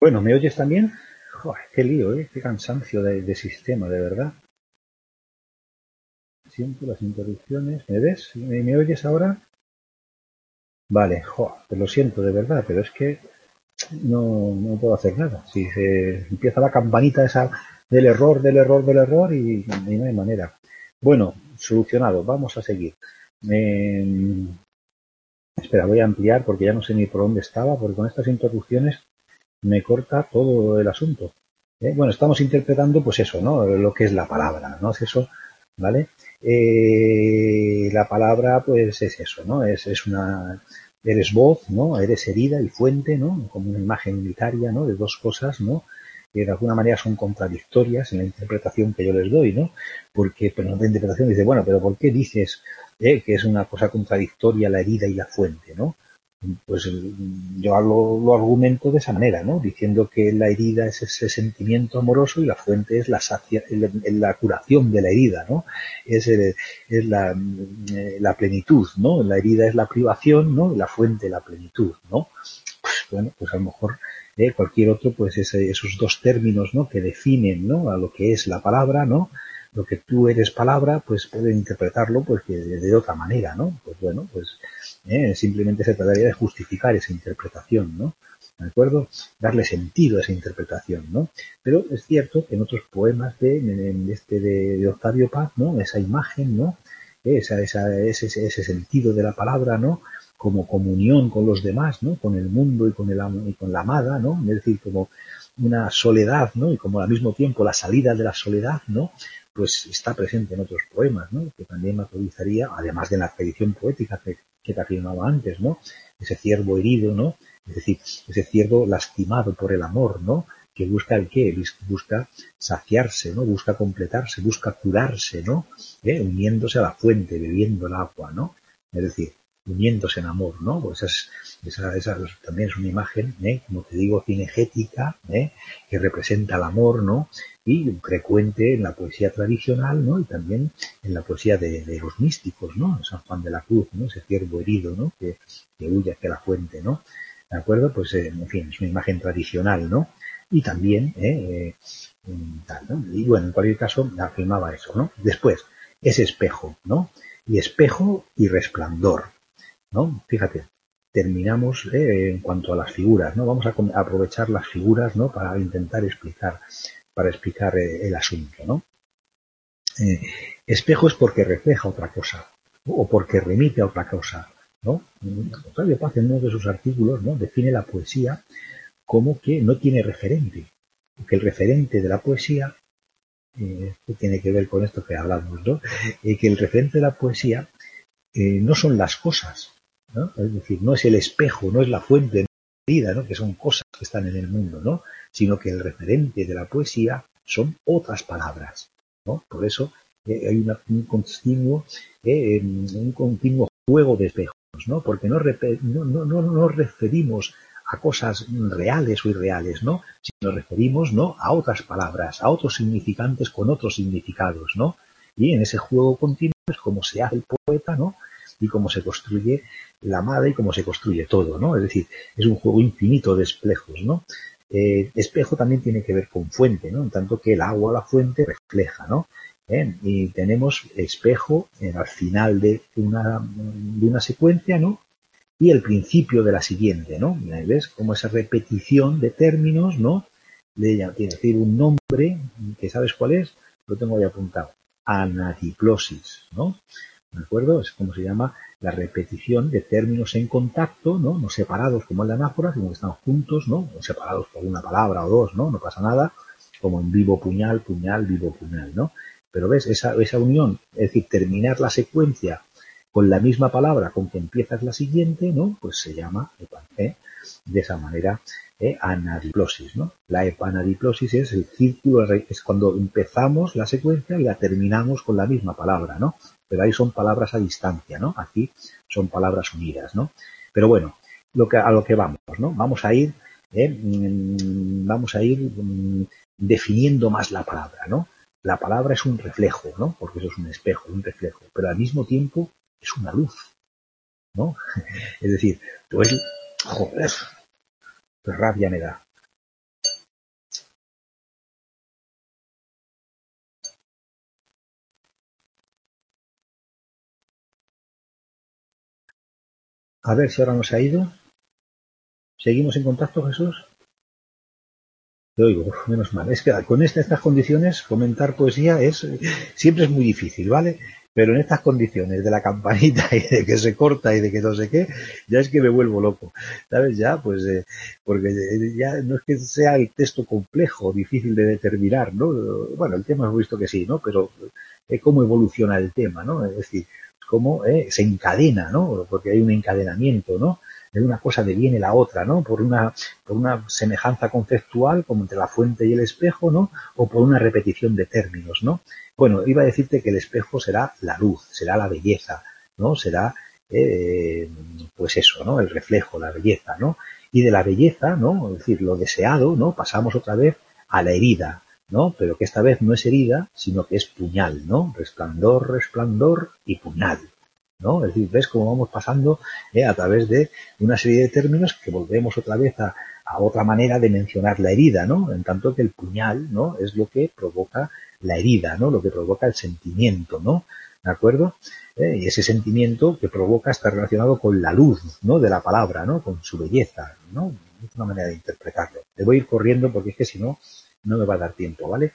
Bueno, ¿me oyes también? Joder, qué lío, ¿eh? Qué cansancio de, de sistema, de verdad. Siento las interrupciones. ¿Me ves? ¿Me, me oyes ahora? Vale, joder, te lo siento, de verdad, pero es que no, no puedo hacer nada. Si se empieza la campanita esa del error, del error, del error y, y no hay manera. Bueno, solucionado, vamos a seguir. Eh, espera, voy a ampliar porque ya no sé ni por dónde estaba, porque con estas interrupciones me corta todo el asunto. ¿Eh? Bueno, estamos interpretando, pues eso, ¿no? Lo que es la palabra, ¿no? Es eso, ¿vale? Eh, la palabra, pues es eso, ¿no? Es, es una, eres voz, ¿no? Eres herida y fuente, ¿no? Como una imagen unitaria, ¿no? De dos cosas, ¿no? Que de alguna manera son contradictorias en la interpretación que yo les doy, ¿no? Porque, pero en otra interpretación dice, bueno, pero ¿por qué dices eh, que es una cosa contradictoria la herida y la fuente, ¿no? Pues yo lo, lo argumento de esa manera, ¿no? Diciendo que la herida es ese sentimiento amoroso y la fuente es la, sacia, la curación de la herida, ¿no? Es, el, es la, la plenitud, ¿no? La herida es la privación, ¿no? Y la fuente la plenitud, ¿no? Pues bueno, pues a lo mejor eh, cualquier otro, pues ese, esos dos términos, ¿no? Que definen, ¿no? A lo que es la palabra, ¿no? Lo que tú eres palabra, pues pueden interpretarlo pues de, de otra manera, ¿no? Pues bueno, pues ¿eh? Simplemente se trataría de justificar esa interpretación, ¿no? ¿De acuerdo? Darle sentido a esa interpretación, ¿no? Pero es cierto que en otros poemas de, de este de, de Octavio Paz, ¿no? Esa imagen, ¿no? Esa, esa, ese, ese sentido de la palabra, ¿no? Como comunión con los demás, ¿no? Con el mundo y con, el, y con la amada, ¿no? Es decir, como una soledad, ¿no? Y como al mismo tiempo la salida de la soledad, ¿no? Pues está presente en otros poemas, ¿no? Que también me autorizaría, además de la tradición poética que, que te afirmaba antes, ¿no? Ese ciervo herido, ¿no? Es decir, ese ciervo lastimado por el amor, ¿no? Que busca el qué, busca saciarse, ¿no? Busca completarse, busca curarse, ¿no? ¿Eh? Uniéndose a la fuente, bebiendo el agua, ¿no? Es decir, uniéndose en amor, ¿no? Pues esa, esa, esa también es una imagen, ¿eh? Como te digo, cinegética, ¿eh? Que representa el amor, ¿no? Y frecuente en la poesía tradicional, ¿no? Y también en la poesía de, de los místicos, ¿no? San Juan de la Cruz, ¿no? Ese ciervo herido, ¿no? Que, que huye hacia la fuente, ¿no? ¿De acuerdo? Pues, eh, en fin, es una imagen tradicional, ¿no? Y también, ¿eh? Eh, tal, ¿no? Y bueno, en cualquier caso, afirmaba eso, ¿no? Después, ese espejo, ¿no? Y espejo y resplandor, ¿no? Fíjate, terminamos eh, en cuanto a las figuras, ¿no? Vamos a, a aprovechar las figuras, ¿no? Para intentar explicar, para explicar eh, el asunto, ¿no? Eh, espejo es porque refleja otra cosa, ¿no? O porque remite a otra cosa, ¿no? Octavio Paz en uno de sus artículos, ¿no? Define la poesía como que no tiene referente, que el referente de la poesía, eh, que tiene que ver con esto que hablamos, ¿no? Eh, que el referente de la poesía eh, no son las cosas, ¿no? Es decir, no es el espejo, no es la fuente de vida, ¿no? Que son cosas que están en el mundo, ¿no? Sino que el referente de la poesía son otras palabras, ¿no? Por eso eh, hay una, un continuo, eh, un continuo juego de espejos, ¿no? Porque no, no, no, no nos referimos a cosas reales o irreales, ¿no? Sino nos referimos, ¿no? A otras palabras, a otros significantes con otros significados, ¿no? Y en ese juego continuo es como se hace el poeta, ¿no? Y cómo se construye la madre y cómo se construye todo, ¿no? Es decir, es un juego infinito de espejos, ¿no? Eh, espejo también tiene que ver con fuente, ¿no? En tanto que el agua, la fuente, refleja, ¿no? ¿Eh? Y tenemos espejo en, al final de una, de una secuencia, ¿no? Y el principio de la siguiente, ¿no? ¿Ves? Como esa repetición de términos, ¿no? De ella, tiene que decir un nombre, que sabes cuál es, lo tengo ahí apuntado. Anadiplosis, ¿no? ¿De acuerdo? Es como se llama la repetición de términos en contacto, ¿no? No separados como en la anáfora, sino que están juntos, ¿no? O separados por una palabra o dos, ¿no? No pasa nada, como en vivo puñal, puñal, vivo puñal, ¿no? Pero ves, esa, esa unión, es decir, terminar la secuencia con la misma palabra con que empiezas la siguiente, ¿no? Pues se llama, ¿eh? De esa manera, ¿eh? Anadiplosis, ¿no? La epanadiplosis es el círculo, es cuando empezamos la secuencia y la terminamos con la misma palabra, ¿no? Pero ahí son palabras a distancia, ¿no? Aquí son palabras unidas, ¿no? Pero bueno, lo que, a lo que vamos, ¿no? Vamos a ir, ¿eh? vamos a ir um, definiendo más la palabra, ¿no? La palabra es un reflejo, ¿no? Porque eso es un espejo, un reflejo, pero al mismo tiempo es una luz, ¿no? Es decir, pues, joder, qué rabia me da. A ver si ahora nos ha ido. ¿Seguimos en contacto, Jesús? Te oigo, uf, menos mal. Es que con esta, estas condiciones comentar poesía es siempre es muy difícil, ¿vale? Pero en estas condiciones de la campanita y de que se corta y de que no sé qué, ya es que me vuelvo loco, ¿sabes? Ya, pues, eh, porque ya no es que sea el texto complejo, difícil de determinar, ¿no? Bueno, el tema hemos visto que sí, ¿no? Pero eh, cómo evoluciona el tema, ¿no? Es decir, cómo eh, se encadena, ¿no? Porque hay un encadenamiento, ¿no? De una cosa deviene la otra, ¿no? Por una, por una semejanza conceptual como entre la fuente y el espejo, ¿no? O por una repetición de términos, ¿no? Bueno, iba a decirte que el espejo será la luz, será la belleza, ¿no? Será, eh, pues eso, ¿no? El reflejo, la belleza, ¿no? Y de la belleza, ¿no? Es decir, lo deseado, ¿no? Pasamos otra vez a la herida, ¿no? Pero que esta vez no es herida, sino que es puñal, ¿no? Resplandor, resplandor y puñal, ¿no? Es decir, ves cómo vamos pasando eh, a través de una serie de términos que volvemos otra vez a, a otra manera de mencionar la herida, ¿no? En tanto que el puñal, ¿no? Es lo que provoca la herida, ¿no? Lo que provoca el sentimiento, ¿no? ¿De acuerdo? Eh, y ese sentimiento que provoca está relacionado con la luz, ¿no? De la palabra, ¿no? Con su belleza, ¿no? Es una manera de interpretarlo. Le voy a ir corriendo porque es que si no, no me va a dar tiempo, ¿vale?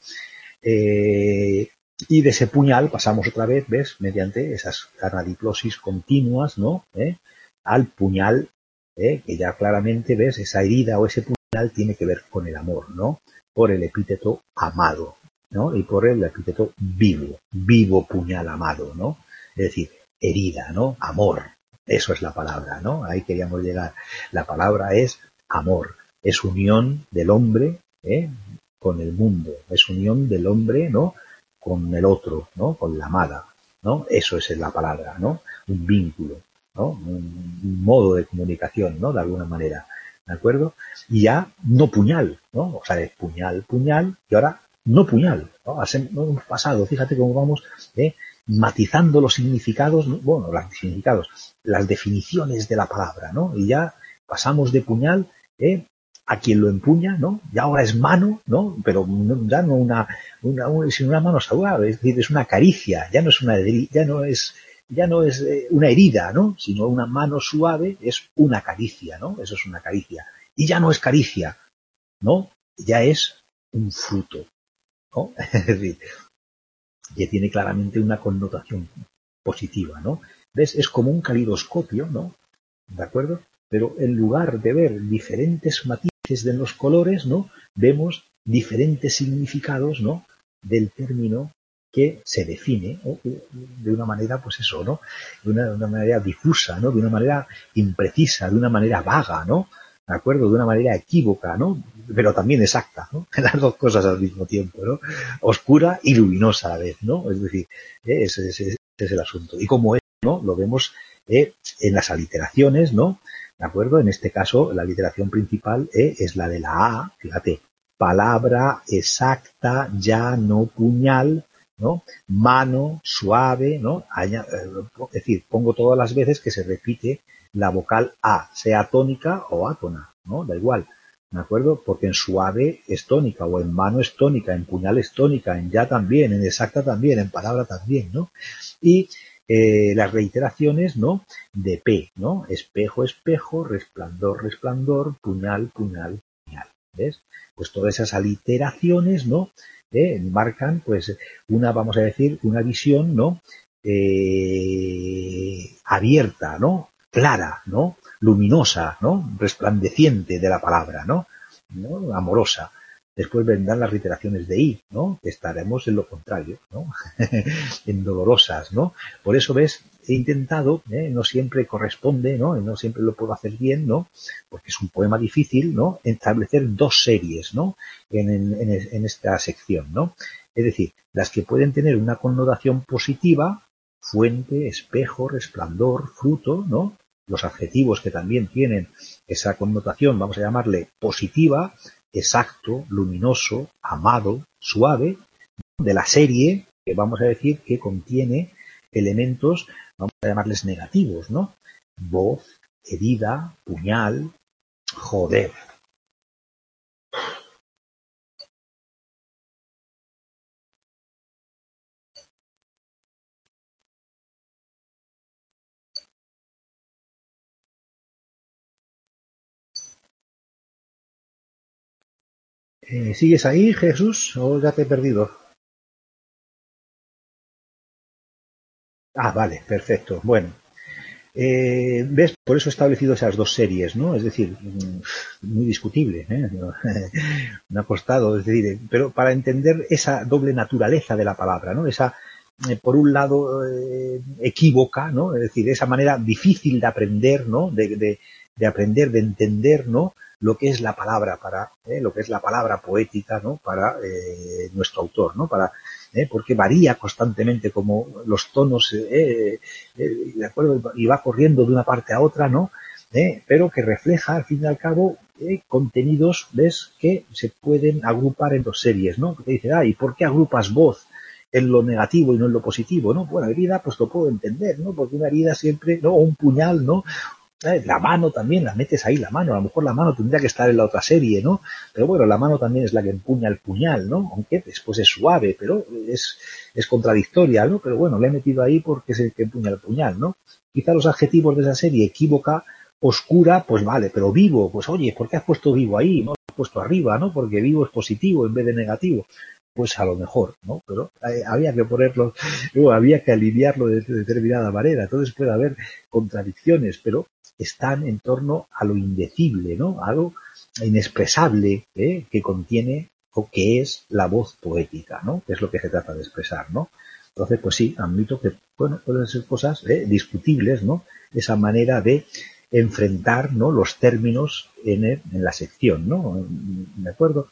Eh, y de ese puñal pasamos otra vez, ¿ves? Mediante esas anadiplosis continuas, ¿no? ¿Eh? Al puñal, ¿eh? Que ya claramente, ¿ves? Esa herida o ese puñal tiene que ver con el amor, ¿no? Por el epíteto amado, ¿no? Y por el epíteto vivo, vivo puñal amado, ¿no? Es decir, herida, ¿no? Amor. Eso es la palabra, ¿no? Ahí queríamos llegar. La palabra es amor. Es unión del hombre, ¿eh? Con el mundo, es unión del hombre, ¿no? Con el otro, ¿no? Con la amada, ¿no? Eso es la palabra, ¿no? Un vínculo, ¿no? Un, un modo de comunicación, ¿no? De alguna manera, ¿de acuerdo? Y ya no puñal, ¿no? O sea, es puñal, puñal, y ahora no puñal, ¿no? Hemos pasado, fíjate cómo vamos, ¿eh? Matizando los significados, ¿no? Bueno, los significados, las definiciones de la palabra, ¿no? Y ya pasamos de puñal, ¿eh? A quien lo empuña, ¿no? Ya ahora es mano, ¿no? Pero no, ya no una, una, una, sino una mano suave, es decir, es una caricia, ya no es una, ya no es, ya no es eh, una herida, ¿no? Sino una mano suave es una caricia, ¿no? Eso es una caricia. Y ya no es caricia, ¿no? Ya es un fruto, ¿no? Es decir, que tiene claramente una connotación positiva, ¿no? ¿Ves? Es como un calidoscopio, ¿no? ¿De acuerdo? Pero en lugar de ver diferentes matices de los colores, ¿no? Vemos diferentes significados, ¿no? Del término que se define, ¿no? De una manera, pues eso, ¿no? De una, de una manera difusa, ¿no? De una manera imprecisa, de una manera vaga, ¿no? ¿De acuerdo? De una manera equívoca, ¿no? Pero también exacta, ¿no? Las dos cosas al mismo tiempo, ¿no? Oscura y luminosa a la vez, ¿no? Es decir, ¿eh? ese, ese, ese es el asunto. Y como es, ¿no? Lo vemos eh, en las aliteraciones, ¿no? ¿De acuerdo? En este caso, la aliteración principal eh, es la de la A, fíjate, palabra exacta, ya no puñal, ¿no? Mano, suave, ¿no? Aña, eh, es decir, pongo todas las veces que se repite la vocal A, sea tónica o átona, ¿no? Da igual, ¿de acuerdo? Porque en suave es tónica, o en mano es tónica, en puñal es tónica, en ya también, en exacta también, en palabra también, ¿no? Y eh, las reiteraciones, ¿no? De P, ¿no? Espejo, espejo, resplandor, resplandor, puñal, puñal, puñal, ¿ves? Pues todas esas aliteraciones, ¿no? Eh, marcan, pues, una, vamos a decir, una visión, ¿no? Eh, abierta, ¿no? Clara, ¿no? Luminosa, ¿no? Resplandeciente de la palabra, ¿no? ¿No? Amorosa. Después vendrán las reiteraciones de I, ¿no? Que estaremos en lo contrario, ¿no? En dolorosas, ¿no? Por eso, ves, he intentado, ¿eh? No siempre corresponde, ¿no? No siempre lo puedo hacer bien, ¿no? Porque es un poema difícil, ¿no? Establecer dos series, ¿no? En, en, en esta sección, ¿no? Es decir, las que pueden tener una connotación positiva, fuente, espejo, resplandor, fruto, ¿no? Los adjetivos que también tienen esa connotación, vamos a llamarle positiva, exacto, luminoso, amado, suave, de la serie que vamos a decir que contiene elementos, vamos a llamarles negativos, ¿no? Voz, herida, puñal, joder. Eh, ¿Sigues ahí, Jesús, o ya te he perdido? Ah, vale, perfecto. Bueno, eh, ¿ves? Por eso he establecido esas dos series, ¿no? Es decir, mm, muy discutible, ¿eh? Me ha costado, es decir, eh, pero para entender esa doble naturaleza de la palabra, ¿no? Esa, eh, por un lado, eh, equívoca, ¿no? Es decir, esa manera difícil de aprender, ¿no? De, de, de aprender, de entender, ¿no? Lo que es la palabra para, ¿eh? Lo que es la palabra poética, ¿no? Para eh, nuestro autor, ¿no? Para, ¿eh? Porque varía constantemente como los tonos, eh, eh, de acuerdo, y va corriendo de una parte a otra, ¿no? ¿Eh? Pero que refleja, al fin y al cabo, eh, contenidos, ¿ves? Que se pueden agrupar en dos series, ¿no? Que te dice, ah, ¿y por qué agrupas voz en lo negativo y no en lo positivo, ¿no? Bueno, herida, pues lo puedo entender, ¿no? Porque una herida siempre, ¿no? O un puñal, ¿no? ¿Eh? La mano también, la metes ahí, la mano. A lo mejor la mano tendría que estar en la otra serie, ¿no? Pero bueno, la mano también es la que empuña el puñal, ¿no? Aunque después es suave, pero es, es contradictoria, ¿no? Pero bueno, le he metido ahí porque es el que empuña el puñal, ¿no? Quizá los adjetivos de esa serie, equívoca, oscura, pues vale, pero vivo, pues oye, ¿por qué has puesto vivo ahí? ¿No? Has puesto arriba, ¿no? Porque vivo es positivo en vez de negativo. Pues a lo mejor, ¿no? Pero eh, había que ponerlo, luego había que alinearlo de, de determinada manera. Entonces puede haber contradicciones, pero están en torno a lo indecible, ¿no? A lo inexpresable, ¿eh? Que contiene o que es la voz poética, ¿no? Que es lo que se trata de expresar, ¿no? Entonces, pues sí, admito que, bueno, pueden ser cosas ¿eh? discutibles, ¿no? Esa manera de enfrentar, ¿no? Los términos en, el, en la sección, ¿no? ¿De acuerdo?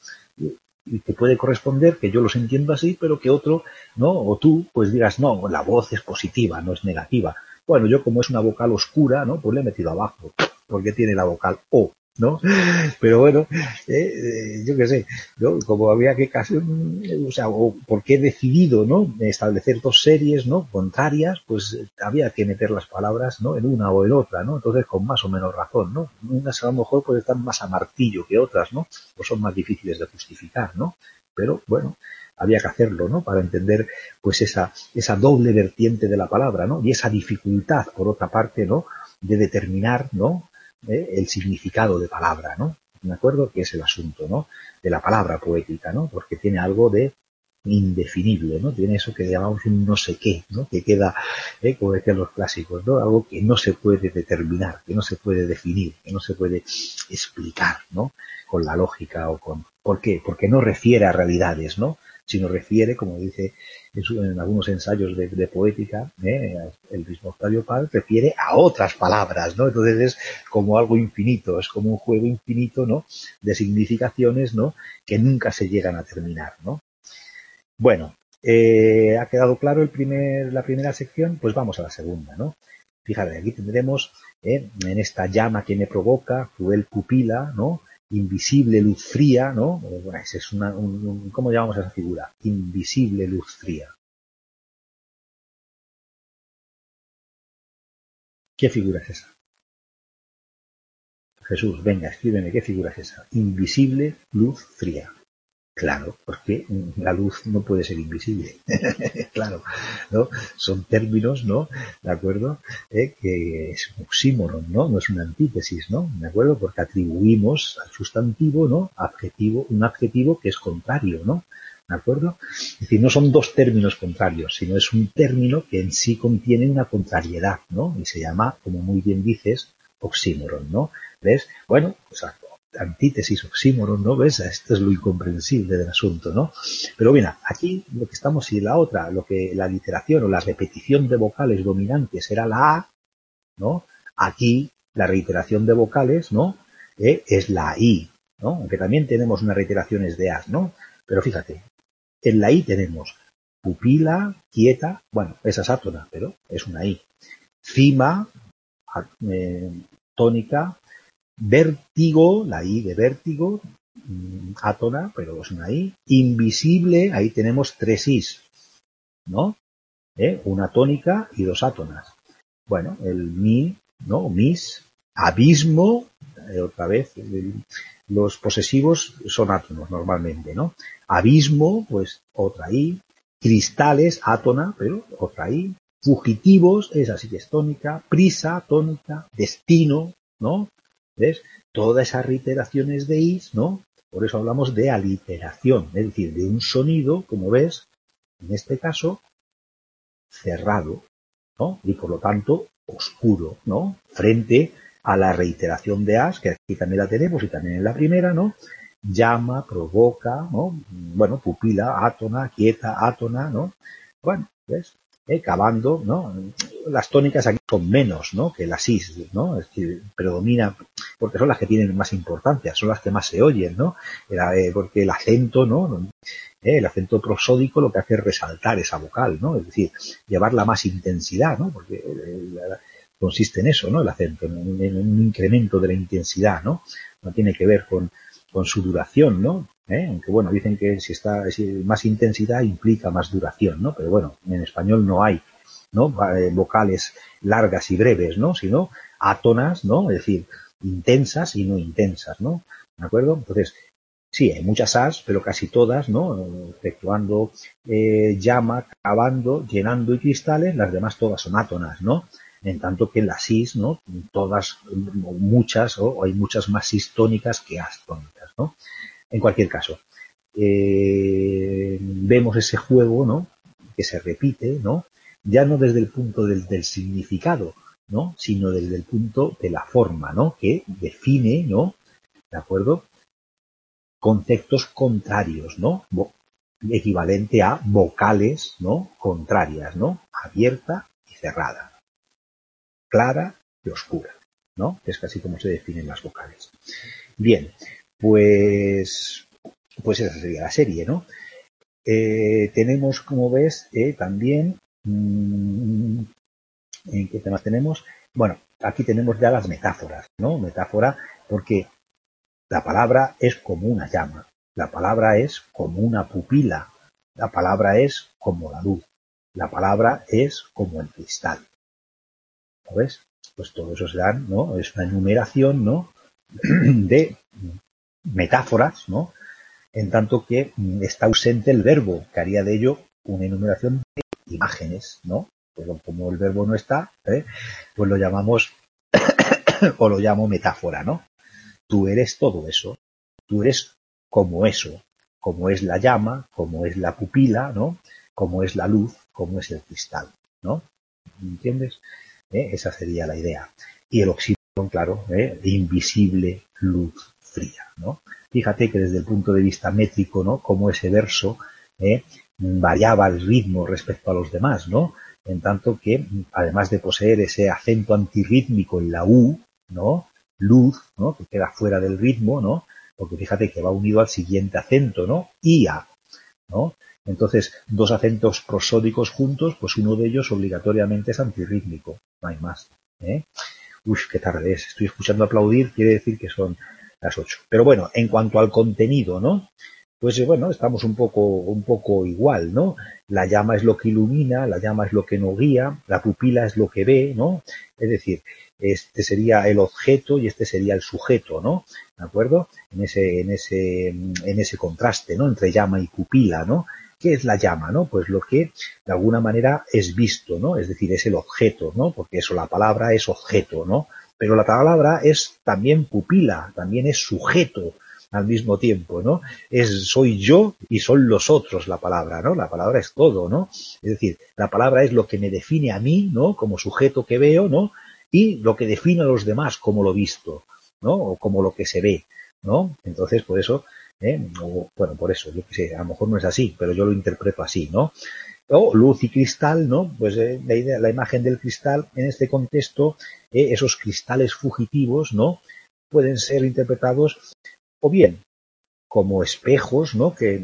Y que puede corresponder que yo los entiendo así, pero que otro, ¿no? O tú, pues digas, no, la voz es positiva, no es negativa. Bueno, yo como es una vocal oscura, ¿no? Pues le he metido abajo, porque tiene la vocal O, ¿no? Pero bueno, eh, eh, yo qué sé, yo como había que casi, o sea, o porque he decidido, ¿no? Establecer dos series, ¿no? Contrarias, pues había que meter las palabras, ¿no? En una o en otra, ¿no? Entonces con más o menos razón, ¿no? Unas a lo mejor pues están más a martillo que otras, ¿no? O son más difíciles de justificar, ¿no? Pero bueno, había que hacerlo, ¿no? Para entender, pues, esa, esa doble vertiente de la palabra, ¿no? Y esa dificultad, por otra parte, ¿no? De determinar, ¿no? ¿Eh? El significado de palabra, ¿no? ¿De acuerdo? Que es el asunto, ¿no? De la palabra poética, ¿no? Porque tiene algo de indefinible, ¿no? Tiene eso que llamamos un no sé qué, ¿no? Que queda, ¿eh? Como decían los clásicos, ¿no? Algo que no se puede determinar, que no se puede definir, que no se puede explicar, ¿no? Con la lógica o con... ¿Por qué? Porque no refiere a realidades, ¿no? Sino refiere, como dice en, su, en algunos ensayos de, de poética, ¿eh? El mismo Octavio Paz, refiere a otras palabras, ¿no? Entonces es como algo infinito, es como un juego infinito, ¿no? De significaciones, ¿no? Que nunca se llegan a terminar, ¿no? Bueno, eh, ¿ha quedado claro el primer, la primera sección? Pues vamos a la segunda, ¿no? Fíjate, aquí tendremos eh, en esta llama que me provoca, cruel pupila, ¿no? Invisible luz fría, ¿no? Bueno, ese es una, un, un, ¿cómo llamamos a esa figura? Invisible luz fría. ¿Qué figura es esa? Jesús, venga, escríbeme, ¿qué figura es esa? Invisible luz fría. Claro, porque la luz no puede ser invisible. Claro, ¿no? Son términos, ¿no? ¿De acuerdo? Eh, que es un oxímoron, ¿no? No es una antítesis, ¿no? ¿De acuerdo? Porque atribuimos al sustantivo, ¿no? Adjetivo, un adjetivo que es contrario, ¿no? ¿De acuerdo? Es decir, no son dos términos contrarios, sino es un término que en sí contiene una contrariedad, ¿no? Y se llama, como muy bien dices, oxímoron, ¿no? ¿Ves? Bueno, pues antítesis, oxímoron, ¿no? ¿Ves? Esto es lo incomprensible del asunto, ¿no? Pero bien, aquí lo que estamos y la otra, lo que la literación o la repetición de vocales dominantes era la A, ¿no? Aquí la reiteración de vocales, ¿no? Eh, es la I, ¿no? Aunque también tenemos unas reiteraciones de As, ¿no? Pero fíjate, en la I tenemos pupila, quieta, bueno, esa es átona, pero es una I. Cima, eh, tónica, vértigo, la I de vértigo, átona, pero es una I. Invisible, ahí tenemos tres Is, ¿no? ¿Eh? Una tónica y dos átonas. Bueno, el mi, ¿no? Mis, abismo, eh, otra vez, el, los posesivos son átonos normalmente, ¿no? Abismo, pues otra I. Cristales, átona, pero otra I. Fugitivos, esa sí que es tónica. Prisa, tónica. Destino, ¿no? ¿Ves? Todas esas reiteraciones de is, ¿no? Por eso hablamos de aliteración, es decir, de un sonido, como ves, en este caso, cerrado, ¿no? Y por lo tanto, oscuro, ¿no? Frente a la reiteración de as, que aquí también la tenemos y también en la primera, ¿no? Llama, provoca, ¿no? Bueno, pupila, átona, quieta, átona, ¿no? Bueno, ¿ves? Eh, cavando, ¿no? Las tónicas aquí son menos, ¿no? Que las is, ¿no? Es decir, predomina, porque son las que tienen más importancia, son las que más se oyen, ¿no? Era, eh, porque el acento, ¿no? Eh, el acento prosódico lo que hace es resaltar esa vocal, ¿no? Es decir, llevarla más intensidad, ¿no? Porque eh, consiste en eso, ¿no? El acento, en, en un incremento de la intensidad, ¿no? No tiene que ver con, con su duración, ¿no? ¿Eh? Aunque bueno, dicen que si está si más intensidad implica más duración, ¿no? Pero bueno, en español no hay, ¿no? Vocales largas y breves, ¿no? Sino átonas, ¿no? Es decir, intensas y no intensas, ¿no? ¿De acuerdo? Entonces, sí, hay muchas as, pero casi todas, ¿no? Efectuando eh, llama, cavando, llenando y cristales, las demás todas son átonas, ¿no? En tanto que las sis, ¿no? Todas, muchas, o ¿no? Hay muchas más sis tónicas que as tónicas, ¿no? En cualquier caso, eh, vemos ese juego, ¿no? Que se repite, ¿no? Ya no desde el punto del, del significado, ¿no? Sino desde el punto de la forma, ¿no? Que define, ¿no? ¿De acuerdo? Conceptos contrarios, ¿no? Bo- equivalente a vocales, ¿no? Contrarias, ¿no? Abierta y cerrada, clara y oscura, ¿no? Es casi como se definen las vocales. Bien, pues, pues esa sería la serie, ¿no? Eh, tenemos, como ves, eh, también, mmm, ¿en qué temas tenemos? Bueno, aquí tenemos ya las metáforas, ¿no? Metáfora, porque la palabra es como una llama, la palabra es como una pupila, la palabra es como la luz, la palabra es como el cristal. ¿Lo ves? Pues todo eso se dan, ¿no? Es una enumeración, ¿no? De metáforas, ¿no? En tanto que está ausente el verbo, que haría de ello una enumeración de imágenes, ¿no? Pero como el verbo no está, ¿eh? Pues lo llamamos, o lo llamo metáfora, ¿no? Tú eres todo eso, tú eres como eso, como es la llama, como es la pupila, ¿no? Como es la luz, como es el cristal, ¿no? ¿Entiendes? ¿Eh? Esa sería la idea. Y el oxímoron, claro, ¿eh? De invisible luz fría, ¿no? Fíjate que desde el punto de vista métrico, ¿no? Como ese verso ¿eh? variaba el ritmo respecto a los demás, ¿no? En tanto que, además de poseer ese acento antirrítmico en la U, ¿no? Luz, ¿no? Que queda fuera del ritmo, ¿no? Porque fíjate que va unido al siguiente acento, ¿no? Ia, ¿no? Entonces, dos acentos prosódicos juntos, pues uno de ellos obligatoriamente es antirrítmico, no hay más, ¿eh? Uy, qué tarde es, estoy escuchando aplaudir, quiere decir que son las ocho. Pero bueno, en cuanto al contenido, ¿no? Pues bueno, estamos un poco, un poco igual, ¿no? La llama es lo que ilumina, la llama es lo que no guía, la pupila es lo que ve, ¿no? Es decir, este sería el objeto y este sería el sujeto, ¿no? ¿De acuerdo? En ese, en ese, en ese contraste, ¿no? Entre llama y pupila, ¿no? ¿Qué es la llama, no? Pues lo que de alguna manera es visto, ¿no? Es decir, es el objeto, ¿no? Porque eso, la palabra es objeto, ¿no? Pero la palabra es también pupila, también es sujeto al mismo tiempo, ¿no? Es soy yo y son los otros la palabra, ¿no? La palabra es todo, ¿no? Es decir, la palabra es lo que me define a mí, ¿no? Como sujeto que veo, ¿no? Y lo que define a los demás como lo visto, ¿no? O como lo que se ve, ¿no? Entonces, por eso, ¿eh? O, bueno, por eso, yo qué sé, a lo mejor no es así, pero yo lo interpreto así, ¿no? O luz y cristal, ¿no? Pues eh, la idea, la imagen del cristal en este contexto, eh, esos cristales fugitivos, ¿no? Pueden ser interpretados o bien como espejos, ¿no? Que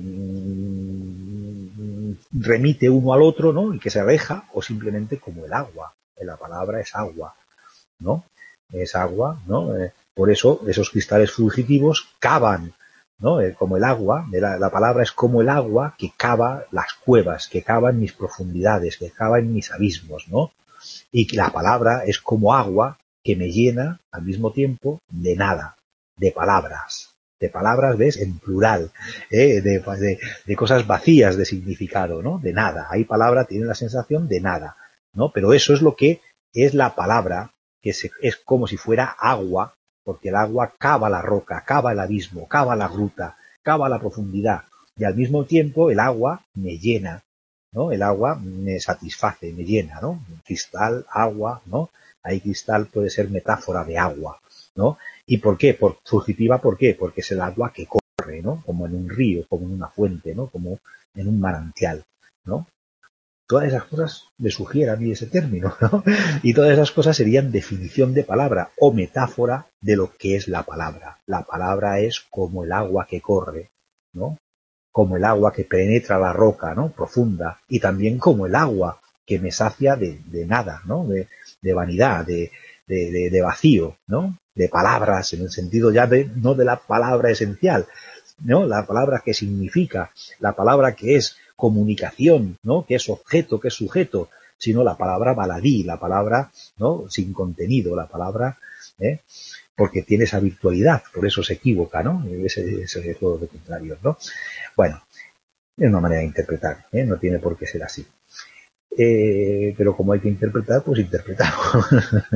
mmm, remite uno al otro, ¿no? Y que se aleja, o simplemente como el agua. La palabra es agua, ¿no? Es agua, ¿no? Eh, por eso esos cristales fugitivos cavan, ¿no? Eh, como el agua, la, la palabra es como el agua que cava las cuevas, que cava en mis profundidades, que cava en mis abismos, ¿no? Y que la palabra es como agua que me llena al mismo tiempo de nada, de palabras. De palabras, ¿ves? En plural, ¿eh? de, de, de cosas vacías de significado, ¿no? De nada. Ahí palabra tiene la sensación de nada, ¿no? Pero eso es lo que es la palabra, que se, es como si fuera agua, porque el agua cava la roca, cava el abismo, cava la gruta, cava la profundidad, y al mismo tiempo el agua me llena, ¿no? El agua me satisface, me llena, ¿no? Cristal, agua, ¿no? Ahí cristal puede ser metáfora de agua, ¿no? ¿Y por qué? Por fugitiva, ¿por qué? Porque es el agua que corre, ¿no? Como en un río, como en una fuente, ¿no? Como en un manantial, ¿no? Todas esas cosas me sugiere a mí ese término, ¿no? Y todas esas cosas serían definición de palabra o metáfora de lo que es la palabra. La palabra es como el agua que corre, ¿no? Como el agua que penetra la roca, ¿no? Profunda. Y también como el agua que me sacia de, de nada, ¿no? De, de vanidad, de, de, de, de vacío, ¿no? De palabras, en el sentido ya de, no de la palabra esencial, ¿no? La palabra que significa, la palabra que es comunicación, ¿no? Que es objeto, que es sujeto, sino la palabra baladí, la palabra, ¿no? Sin contenido, la palabra, ¿eh? Porque tiene esa virtualidad, por eso se equivoca, ¿no? Ese, ese juego de contrarios, ¿no? Bueno, es una manera de interpretar, ¿eh? No tiene por qué ser así. Eh, pero como hay que interpretar, pues interpretamos.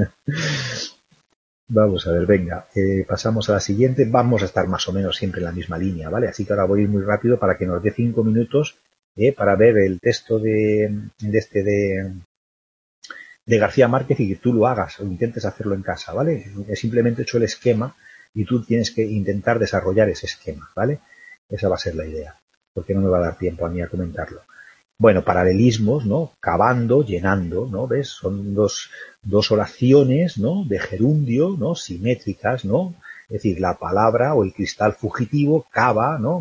Vamos a ver, venga, eh, pasamos a la siguiente. Vamos a estar más o menos siempre en la misma línea, ¿vale? Así que ahora voy a ir muy rápido para que nos dé cinco minutos eh, para ver el texto de, de este de, de García Márquez y que tú lo hagas o intentes hacerlo en casa, ¿vale? Simplemente he hecho el esquema y tú tienes que intentar desarrollar ese esquema, ¿vale? Esa va a ser la idea, porque no me va a dar tiempo a mí a comentarlo. Bueno, paralelismos, ¿no? Cavando, llenando, ¿no? ¿Ves? Son dos, dos oraciones, ¿no? De gerundio, ¿no? Simétricas, ¿no? Es decir, la palabra o el cristal fugitivo cava, ¿no?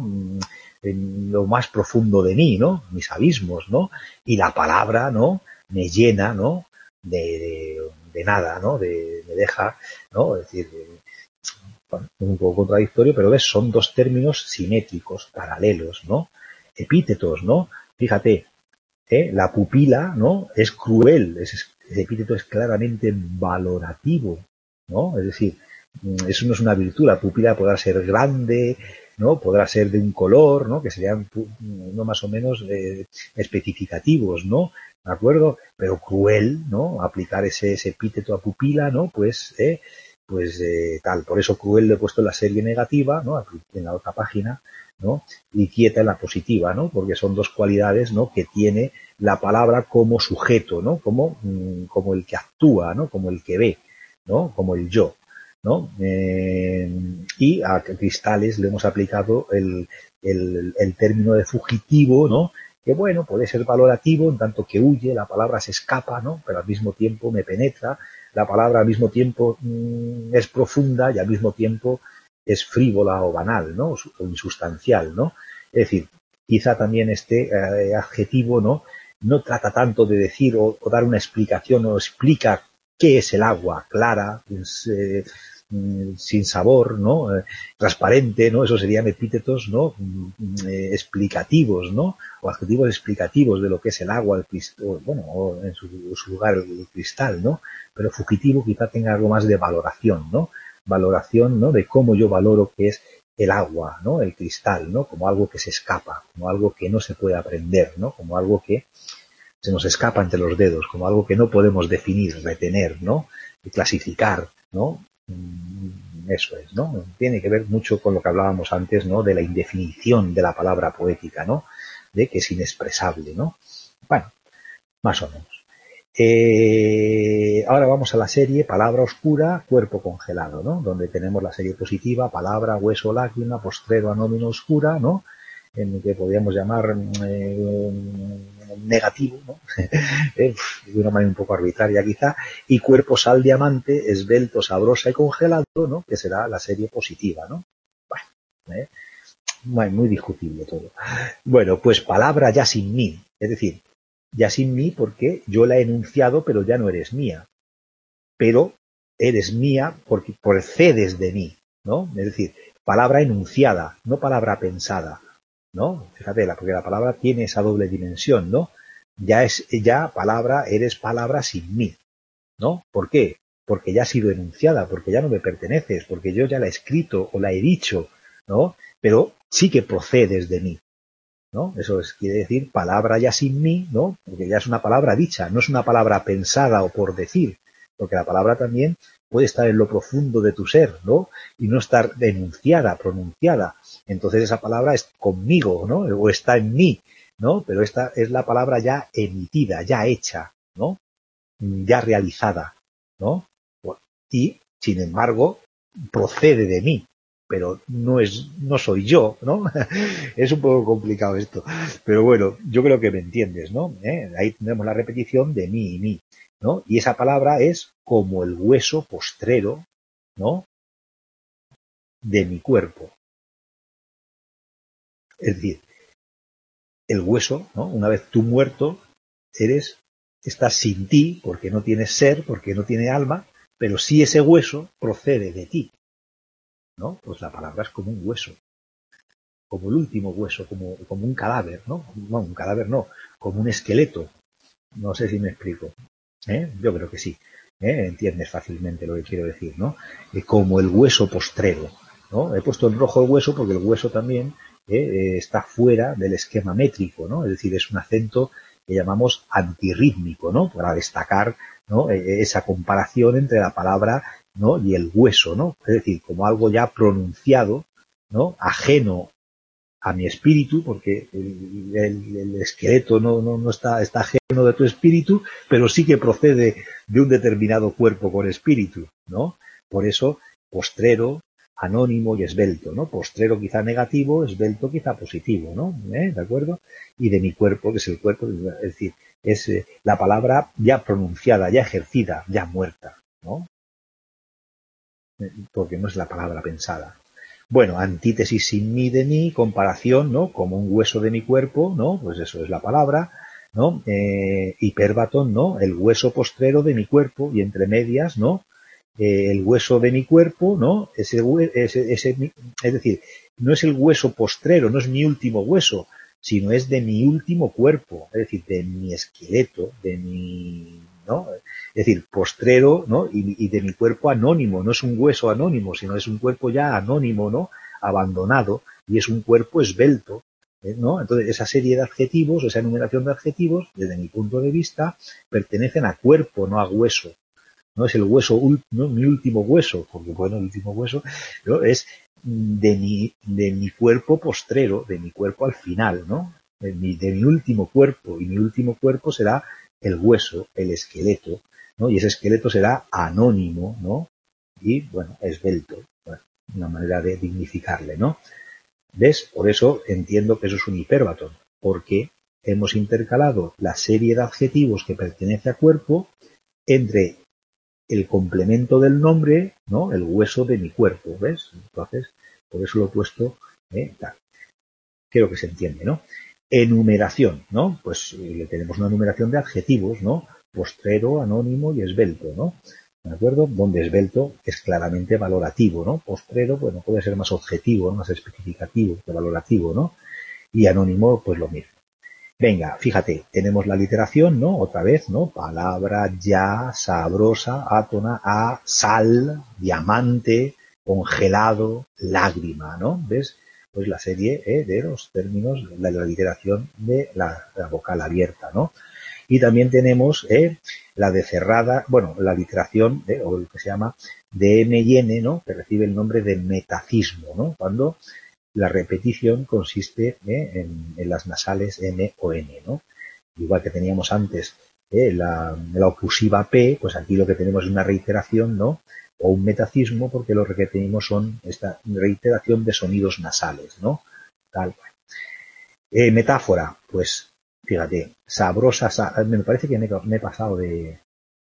En lo más profundo de mí, ¿no? Mis abismos, ¿no? Y la palabra, ¿no? Me llena, ¿no? De, de, de nada, ¿no? De, me deja, ¿no? Es decir, bueno, un poco contradictorio, pero ves, son dos términos simétricos, paralelos, ¿no? Epítetos, ¿no? Fíjate, ¿eh? La pupila, ¿no? Es cruel, es, el epíteto es claramente valorativo, ¿no? Es decir, eso no es una virtud, la pupila podrá ser grande, ¿no? Podrá ser de un color, ¿no? Que serían no más o menos eh, especificativos, ¿no? ¿De acuerdo? Pero cruel, ¿no? Aplicar ese, ese epíteto a pupila, ¿no? Pues, eh, pues eh, tal. Por eso cruel le he puesto en la serie negativa, ¿no? En la otra página, ¿no? Y quieta en la positiva, ¿no? Porque son dos cualidades, ¿no? Que tiene la palabra como sujeto, ¿no? Como, como el que actúa, ¿no? Como el que ve, ¿no? Como el yo, ¿no? Eh, y a cristales le hemos aplicado el, el, el término de fugitivo, ¿no? Que bueno, puede ser valorativo en tanto que huye, la palabra se escapa, ¿no? Pero al mismo tiempo me penetra, la palabra al mismo tiempo mmm, es profunda y al mismo tiempo es frívola o banal, ¿no? O insustancial, ¿no? Es decir, quizá también este eh, adjetivo, ¿no? No trata tanto de decir o, o dar una explicación o explica qué es el agua clara, es, eh, sin sabor, ¿no? Eh, transparente, ¿no? Esos serían epítetos, ¿no? Eh, explicativos, ¿no? O adjetivos explicativos de lo que es el agua, el cristal, bueno, o en su, en su lugar el cristal, ¿no? Pero fugitivo quizá tenga algo más de valoración, ¿no? Valoración, ¿no? De cómo yo valoro que es el agua, ¿no? El cristal, ¿no? Como algo que se escapa, como algo que no se puede aprender, ¿no? Como algo que se nos escapa entre los dedos, como algo que no podemos definir, retener, ¿no? Y clasificar, ¿no? Eso es, ¿no? Tiene que ver mucho con lo que hablábamos antes, ¿no? De la indefinición de la palabra poética, ¿no? De que es inexpresable, ¿no? Bueno, más o menos. Eh, ahora vamos a la serie palabra oscura, cuerpo congelado, ¿no? Donde tenemos la serie positiva, palabra, hueso, lágrima, postrero, anónimo, oscura, ¿no? En el que podríamos llamar eh, negativo, ¿no? de una manera un poco arbitraria quizá, y cuerpo, sal, diamante, esbelto, sabrosa y congelado, ¿no? Que será la serie positiva, ¿no? Bueno, ¿eh? Muy, muy discutible todo. Bueno, pues palabra ya sin mí, es decir, ya sin mí porque yo la he enunciado, pero ya no eres mía. Pero eres mía porque procedes de mí, ¿no? Es decir, palabra enunciada, no palabra pensada, ¿no? Fíjate, porque la palabra tiene esa doble dimensión, ¿no? Ya es, ya palabra, eres palabra sin mí, ¿no? ¿Por qué? Porque ya ha sido enunciada, porque ya no me perteneces, porque yo ya la he escrito o la he dicho, ¿no? Pero sí que procedes de mí, ¿no? Eso es, quiere decir palabra ya sin mí, ¿no? Porque ya es una palabra dicha, no es una palabra pensada o por decir, porque la palabra también puede estar en lo profundo de tu ser, ¿no? Y no estar enunciada, pronunciada. Entonces esa palabra es conmigo, ¿no? O está en mí, ¿no? Pero esta es la palabra ya emitida, ya hecha, ¿no? Ya realizada, ¿no? Y, sin embargo, procede de mí, pero no es, no soy yo, ¿no? Es un poco complicado esto, pero bueno, yo creo que me entiendes, ¿no? ¿Eh? Ahí tendremos la repetición de mí y mí, ¿no? Y esa palabra es como el hueso postrero, ¿no? De mi cuerpo. Es decir, el hueso, ¿no? Una vez tú muerto, eres, estás sin ti, porque no tienes ser, porque no tiene alma, pero sí ese hueso procede de ti, ¿no? Pues la palabra es como un hueso, como el último hueso, como, como un cadáver, ¿no? No, un cadáver no, como un esqueleto. No sé si me explico. ¿Eh? Yo creo que sí. ¿Eh? Entiendes fácilmente lo que quiero decir, ¿no? Eh, como el hueso postrero, ¿no? He puesto en rojo el hueso porque el hueso también eh, eh, está fuera del esquema métrico, ¿no? Es decir, es un acento que llamamos antirrítmico, ¿no? Para destacar, ¿no? Eh, esa comparación entre la palabra, ¿no? Y el hueso, ¿no? Es decir, como algo ya pronunciado, ¿no? Ajeno a mi espíritu, porque el, el, el esqueleto no, no, no está, está ajeno de tu espíritu, pero sí que procede de un determinado cuerpo con espíritu, ¿no? Por eso, postrero, anónimo y esbelto, ¿no? Postrero quizá negativo, esbelto quizá positivo, ¿no? ¿Eh? ¿De acuerdo? Y de mi cuerpo, que es el cuerpo, es decir, es eh, la palabra ya pronunciada, ya ejercida, ya muerta, ¿no? Porque no es la palabra pensada. Bueno, antítesis sin mí de mí, comparación, ¿no? Como un hueso de mi cuerpo, ¿no? Pues eso es la palabra, ¿no? Eh, hiperbatón, ¿no? El hueso postrero de mi cuerpo y entre medias, ¿no? Eh, el hueso de mi cuerpo, ¿no? Ese, ese, ese, es decir, no es el hueso postrero, no es mi último hueso, sino es de mi último cuerpo, es decir, de mi esqueleto, de mi, ¿no? Es decir, postrero, ¿no? Y, y de mi cuerpo anónimo, no es un hueso anónimo, sino es un cuerpo ya anónimo, ¿no? Abandonado, y es un cuerpo esbelto, ¿eh? ¿No? Entonces, esa serie de adjetivos, esa enumeración de adjetivos, desde mi punto de vista, pertenecen a cuerpo, no a hueso. No es el hueso, no mi último hueso, porque bueno, el último hueso, ¿no? Es de mi, de mi cuerpo postrero, de mi cuerpo al final, ¿no? De mi, de mi último cuerpo, y mi último cuerpo será el hueso, el esqueleto, ¿no? Y ese esqueleto será anónimo, ¿no? Y, bueno, esbelto, bueno, una manera de dignificarle, ¿no? ¿Ves? Por eso entiendo que eso es un hiperbatón, porque hemos intercalado la serie de adjetivos que pertenece a cuerpo entre el complemento del nombre, ¿no? El hueso de mi cuerpo, ¿ves? Entonces, por eso lo he puesto, ¿eh? Tal. Creo que se entiende, ¿no? Enumeración, ¿no? Pues eh, tenemos una enumeración de adjetivos, ¿no? Postrero, anónimo y esbelto, ¿no? ¿De acuerdo? Donde esbelto es claramente valorativo, ¿no? Postrero, bueno, puede ser más objetivo, más especificativo que valorativo, ¿no? Y anónimo, pues lo mismo. Venga, fíjate, tenemos la literación, ¿no? Otra vez, ¿no? Palabra, ya, sabrosa, átona, a, sal, diamante, congelado, lágrima, ¿no? ¿Ves? Pues la serie ¿eh? de los términos de la literación de la, la vocal abierta, ¿no? Y también tenemos ¿eh? la de cerrada, bueno, la literación, ¿eh? o lo que se llama de M y N, ¿no? Que recibe el nombre de metacismo, ¿no? Cuando la repetición consiste ¿eh? en, en las nasales M o N, ¿no? Igual que teníamos antes ¿eh? la, la oclusiva P, pues aquí lo que tenemos es una reiteración, ¿no? O un metacismo, porque lo que tenemos son esta reiteración de sonidos nasales, ¿no? Tal cual. Eh, metáfora, pues, fíjate, sabrosa sal, me parece que me, me he pasado de...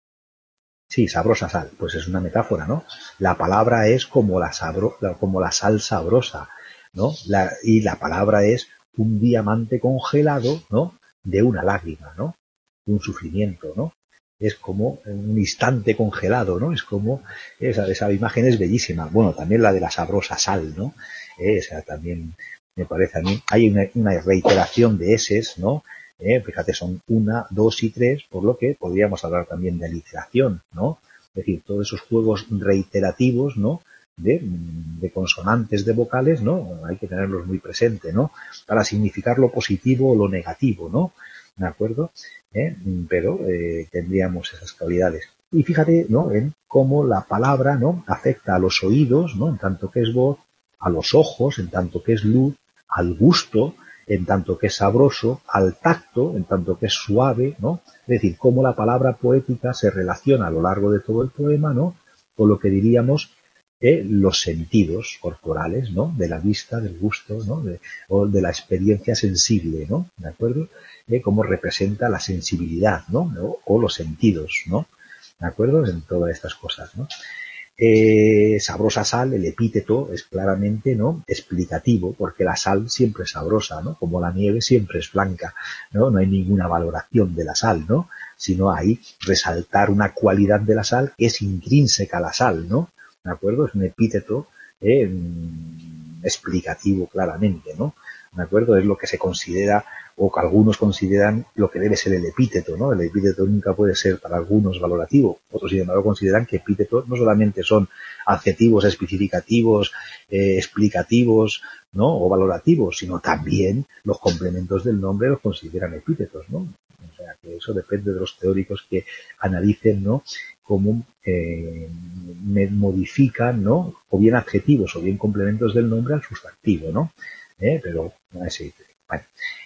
Sí, sabrosa sal, pues es una metáfora, ¿no? La palabra es como la, sabro, como la sal sabrosa, ¿no? La, y la palabra es un diamante congelado, ¿no? De una lágrima, ¿no? De un sufrimiento, ¿no? Es como un instante congelado, ¿no? Es como, esa, esa imagen es bellísima. Bueno, también la de la sabrosa sal, ¿no? Esa también me parece a mí. Hay una, una reiteración de eses, ¿no? Eh, fíjate, son una, dos y tres, por lo que podríamos hablar también de aliteración, ¿no? Es decir, todos esos juegos reiterativos, ¿no? De, de consonantes, de vocales, ¿no? Hay que tenerlos muy presente, ¿no? Para significar lo positivo o lo negativo, ¿no? ¿De acuerdo? ¿Eh? Pero eh, tendríamos esas cualidades. Y fíjate, ¿no?, en cómo la palabra, ¿no?, afecta a los oídos, ¿no?, en tanto que es voz, a los ojos, en tanto que es luz, al gusto, en tanto que es sabroso, al tacto, en tanto que es suave, ¿no? Es decir, cómo la palabra poética se relaciona a lo largo de todo el poema, ¿no?, con lo que diríamos eh, los sentidos corporales, ¿no?, de la vista, del gusto, ¿no?, de, o de la experiencia sensible, ¿no?, ¿de acuerdo? Eh, cómo representa la sensibilidad, ¿no?, o, o los sentidos, ¿no?, ¿de acuerdo? En todas estas cosas, ¿no? Eh, sabrosa sal, el epíteto es claramente, ¿no?, explicativo, porque la sal siempre es sabrosa, ¿no?, como la nieve siempre es blanca, ¿no? No hay ninguna valoración de la sal, ¿no?, sino hay resaltar una cualidad de la sal que es intrínseca a la sal, ¿no? ¿De acuerdo? Es un epíteto eh, explicativo claramente, ¿no? ¿De acuerdo? Es lo que se considera, o que algunos consideran lo que debe ser el epíteto, ¿no? El epíteto nunca puede ser para algunos valorativo. Otros, sin embargo, consideran que epítetos no solamente son adjetivos especificativos, eh, explicativos, ¿no?, o valorativos, sino también los complementos del nombre los consideran epítetos, ¿no? O sea, que eso depende de los teóricos que analicen, ¿no?, cómo eh, modifican, ¿no?, o bien adjetivos o bien complementos del nombre al sustantivo, ¿no? ¿Eh? Pero, así, bueno.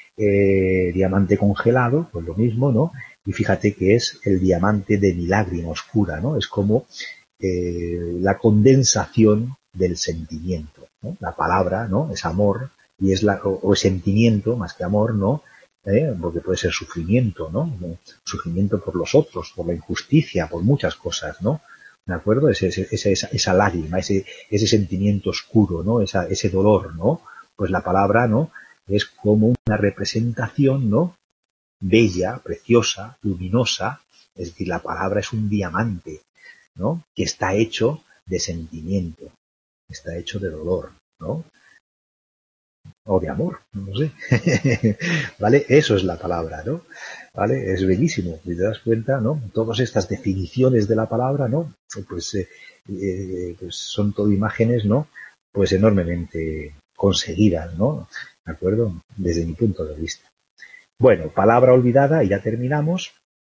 Eh, diamante congelado, pues lo mismo, ¿no? Y fíjate que es el diamante de mi lágrima oscura, ¿no? Es como eh, la condensación del sentimiento, ¿no? La palabra, ¿no?, es amor, y es la, o, o es sentimiento más que amor, ¿no? ¿Eh? Porque puede ser sufrimiento, ¿no? Sufrimiento por los otros, por la injusticia, por muchas cosas, ¿no? ¿De acuerdo? Ese, ese, esa, esa lágrima, ese, ese sentimiento oscuro, ¿no? Esa, ese dolor, ¿no? Pues la palabra, ¿no?, es como una representación, ¿no?, bella, preciosa, luminosa. Es decir, la palabra es un diamante, ¿no?, que está hecho de sentimiento, está hecho de dolor, ¿no?, o de amor, no sé. ¿Vale? Eso es la palabra, ¿no? ¿Vale? Es bellísimo. Si te das cuenta, ¿no?, todas estas definiciones de la palabra, ¿no?, pues, eh, eh, pues son todo imágenes, ¿no?, pues enormemente conseguidas, ¿no? ¿De acuerdo? Desde mi punto de vista. Bueno, palabra olvidada, y ya terminamos,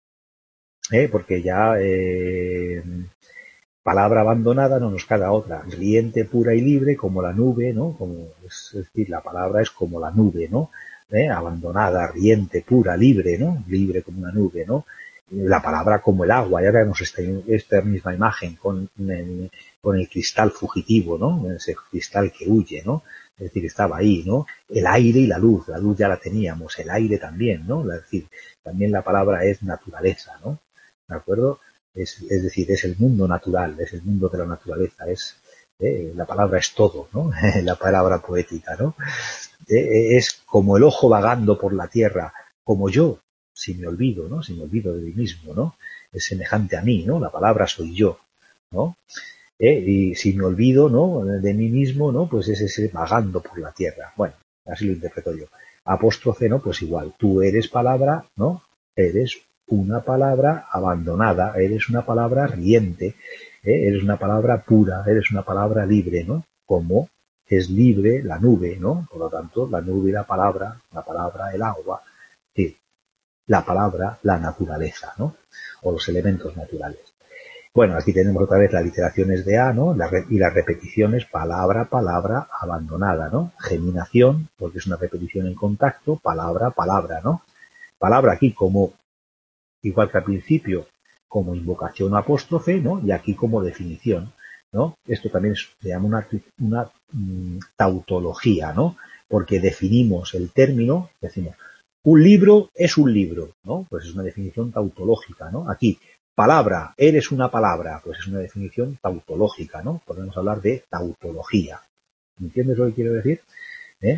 ¿eh? Porque ya eh, palabra abandonada no nos queda otra. Riente, pura y libre, como la nube, ¿no? Como, es decir, la palabra es como la nube, ¿no? ¿Eh? Abandonada, riente, pura, libre, ¿no? Libre como una nube, ¿no? La palabra como el agua, ya vemos esta, esta misma imagen con el, con el cristal fugitivo, ¿no? Ese cristal que huye, ¿no? Es decir, estaba ahí, ¿no? El aire y la luz, la luz ya la teníamos, el aire también, ¿no? Es decir, también la palabra es naturaleza, ¿no? ¿De acuerdo? Es, es decir, es el mundo natural, es el mundo de la naturaleza, es eh, la palabra es todo, ¿no? La palabra poética, ¿no? Eh, es como el ojo vagando por la tierra, como yo, si me olvido, ¿no? Si me olvido de mí mismo, ¿no? Es semejante a mí, ¿no? La palabra soy yo, ¿no? ¿Eh? Y si me olvido, ¿no?, de mí mismo, ¿no?, pues es ese vagando por la tierra. Bueno, así lo interpreto yo. Apóstrofe, ¿no?, pues igual. Tú eres palabra, ¿no? Eres una palabra abandonada, eres una palabra riente, ¿eh? Eres una palabra pura, eres una palabra libre, ¿no? Como es libre la nube, ¿no? Por lo tanto, la nube y la palabra, la palabra, el agua, sí, la palabra, la naturaleza, ¿no? O los elementos naturales. Bueno, aquí tenemos otra vez las literaciones de A, ¿no? La re- y las repeticiones palabra, palabra, abandonada, ¿no? Geminación, porque es una repetición en contacto, palabra, palabra, ¿no? Palabra aquí como, igual que al principio, como invocación o apóstrofe, ¿no? Y aquí como definición, ¿no? Esto también es- se llama una, una mm, tautología, ¿no? Porque definimos el término, decimos, un libro es un libro, ¿no? Pues es una definición tautológica, ¿no? Aquí, palabra, eres una palabra, pues es una definición tautológica, ¿no? Podemos hablar de tautología. ¿Entiendes lo que quiero decir? ¿Eh?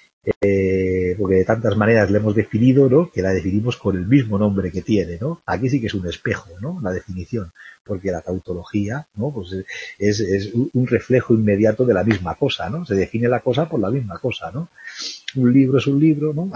Eh, porque de tantas maneras le hemos definido, ¿no?, que la definimos con el mismo nombre que tiene, ¿no? Aquí sí que es un espejo, ¿no?, la definición, porque la tautología, ¿no?, pues es, es un reflejo inmediato de la misma cosa, ¿no? Se define la cosa por la misma cosa, ¿no? Un libro es un libro, ¿no?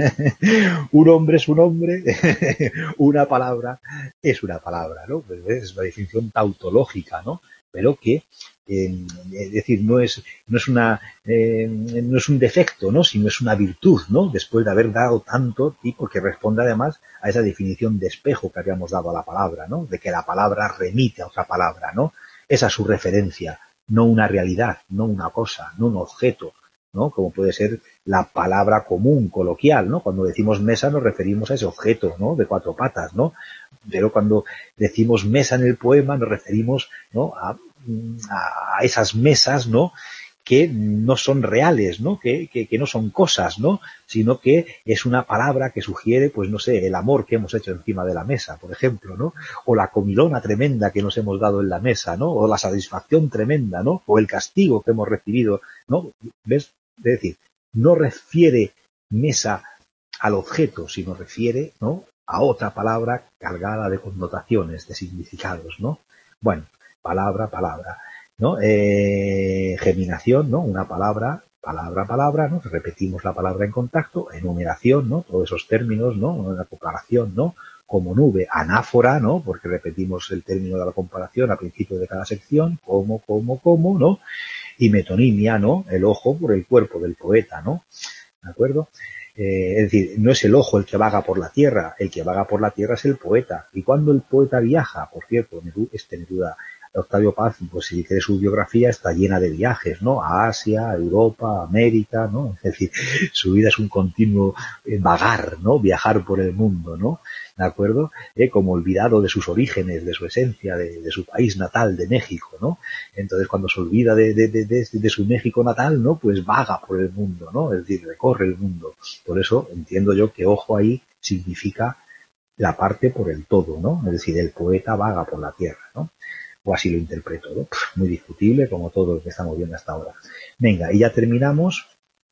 Un hombre es un hombre, una palabra es una palabra, ¿no? Pues es una definición tautológica, ¿no? Pero que eh, es decir, no es, no es una, eh, no es un defecto, ¿no? Sino es una virtud, ¿no? Después de haber dado tanto y porque responde además a esa definición de espejo que habíamos dado a la palabra, ¿no? De que la palabra remite a otra palabra, ¿no? Esa es su referencia, no una realidad, no una cosa, no un objeto, ¿no? Como puede ser la palabra común, coloquial, ¿no? Cuando decimos mesa nos referimos a ese objeto, ¿no? De cuatro patas, ¿no? Pero cuando decimos mesa en el poema nos referimos, ¿no? A, a esas mesas, ¿no? Que no son reales, ¿no? Que, que, que no son cosas, ¿no? Sino que es una palabra que sugiere, pues no sé, el amor que hemos hecho encima de la mesa, por ejemplo, ¿no? O la comilona tremenda que nos hemos dado en la mesa, ¿no? O la satisfacción tremenda, ¿no? O el castigo que hemos recibido, ¿no? ¿Ves? Es decir, no refiere mesa al objeto, sino refiere, ¿no? A otra palabra cargada de connotaciones, de significados, ¿no? Bueno, palabra, palabra, ¿no? Eh, geminación, ¿no? Una palabra, palabra, palabra, ¿no? Repetimos la palabra en contacto, enumeración, ¿no? Todos esos términos, ¿no? La comparación, ¿no? Como nube, anáfora, ¿no? Porque repetimos el término de la comparación al principio de cada sección, como, como, como, ¿no? Y metonimia, ¿no? El ojo por el cuerpo del poeta, ¿no? ¿De acuerdo? Eh, es decir, no es el ojo el que vaga por la tierra, el que vaga por la tierra es el poeta. Y cuando el poeta viaja, por cierto, este Neruda, Octavio Paz, pues si dice su biografía, está llena de viajes, ¿no? A Asia, a Europa, a América, ¿no? Es decir, su vida es un continuo vagar, ¿no? Viajar por el mundo, ¿no? ¿De acuerdo? Eh, como olvidado de sus orígenes, de su esencia, de, de su país natal, de México, ¿no? Entonces, cuando se olvida de, de, de, de, de su México natal, ¿no? Pues vaga por el mundo, ¿no? Es decir, recorre el mundo. Por eso entiendo yo que ojo ahí significa la parte por el todo, ¿no? Es decir, el poeta vaga por la tierra, ¿no? O así lo interpreto, ¿no? Muy discutible como todo lo que estamos viendo hasta ahora. Venga, y ya terminamos.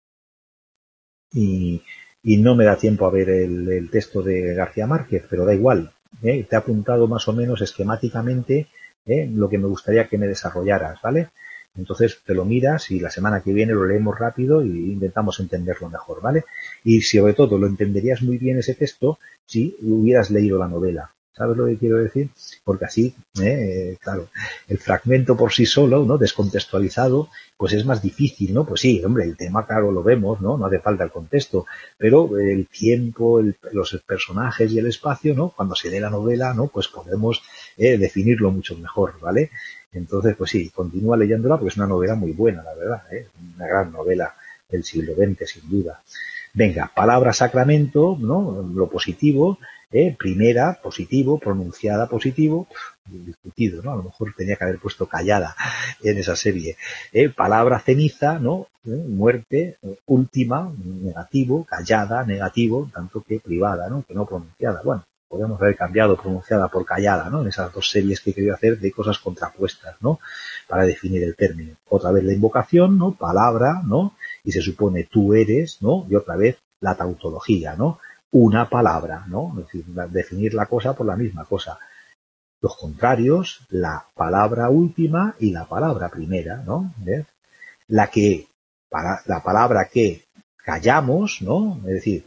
Y, y no me da tiempo a ver el, el texto de García Márquez, pero da igual. ¿eh? Te he apuntado más o menos esquemáticamente ¿eh? lo que me gustaría que me desarrollaras, ¿vale? Entonces te lo miras y la semana que viene lo leemos rápido y intentamos entenderlo mejor, ¿vale? Y sobre todo lo entenderías muy bien ese texto si hubieras leído la novela. ¿Sabes lo que quiero decir? Porque así, eh, claro, el fragmento por sí solo, ¿no? Descontextualizado, pues es más difícil, ¿no? Pues sí, hombre, el tema, claro, lo vemos, ¿no? No hace falta el contexto, pero el tiempo, el, los personajes y el espacio, ¿no? Cuando se dé la novela, ¿no? Pues podemos eh, definirlo mucho mejor, ¿vale? Entonces, pues sí, continúa leyéndola porque es una novela muy buena, la verdad, ¿eh? Una gran novela del siglo veinte, sin duda. Venga, palabra sacramento, ¿no? Lo positivo, ¿eh? Primera, positivo, pronunciada, positivo, discutido, ¿no? A lo mejor tenía que haber puesto callada en esa serie. ¿eh? Palabra ceniza, ¿no? ¿Eh? Muerte, última, negativo, callada, negativo, tanto que privada, ¿no? Que no pronunciada. Bueno, podemos haber cambiado pronunciada por callada, ¿no? En esas dos series que he querido hacer de cosas contrapuestas, ¿no? Para definir el término. Otra vez la invocación, ¿no? Palabra, ¿no? Y se supone tú eres, ¿no? Y otra vez la tautología, ¿no? Una palabra, ¿no? Es decir, definir la cosa por la misma cosa. Los contrarios, la palabra última y la palabra primera, ¿no? ¿Ves? La que, para, la palabra que callamos, ¿no? Es decir,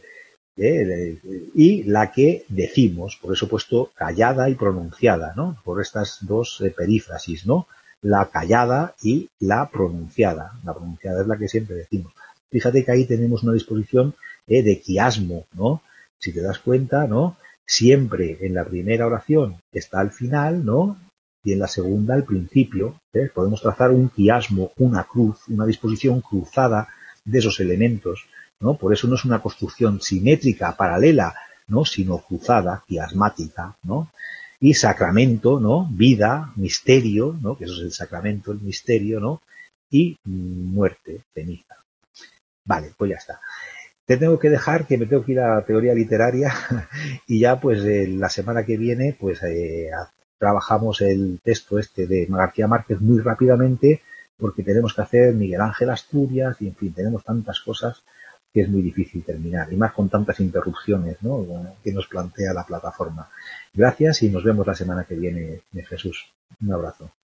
¿eh? y la que decimos, por eso he puesto callada y pronunciada, ¿no? Por estas dos eh, perífrasis, ¿no? La callada y la pronunciada. La pronunciada es la que siempre decimos. Fíjate que ahí tenemos una disposición eh, de quiasmo, ¿no? Si te das cuenta, ¿no? Siempre en la primera oración está al final, ¿no? Y en la segunda al principio. ¿eh? Podemos trazar un quiasmo, una cruz, una disposición cruzada de esos elementos, ¿no? Por eso no es una construcción simétrica, paralela, ¿no? Sino cruzada, quiasmática, ¿no? Y sacramento, ¿no? Vida, misterio, ¿no? Que eso es el sacramento, el misterio, ¿no? Y muerte, ceniza. Vale, pues ya está. Te tengo que dejar, que me tengo que ir a la teoría literaria y ya pues eh, la semana que viene pues eh, trabajamos el texto este de García Márquez muy rápidamente porque tenemos que hacer Miguel Ángel Asturias y en fin, tenemos tantas cosas que es muy difícil terminar y más con tantas interrupciones, ¿no? que nos plantea la plataforma. Gracias y nos vemos la semana que viene, Jesús. Un abrazo.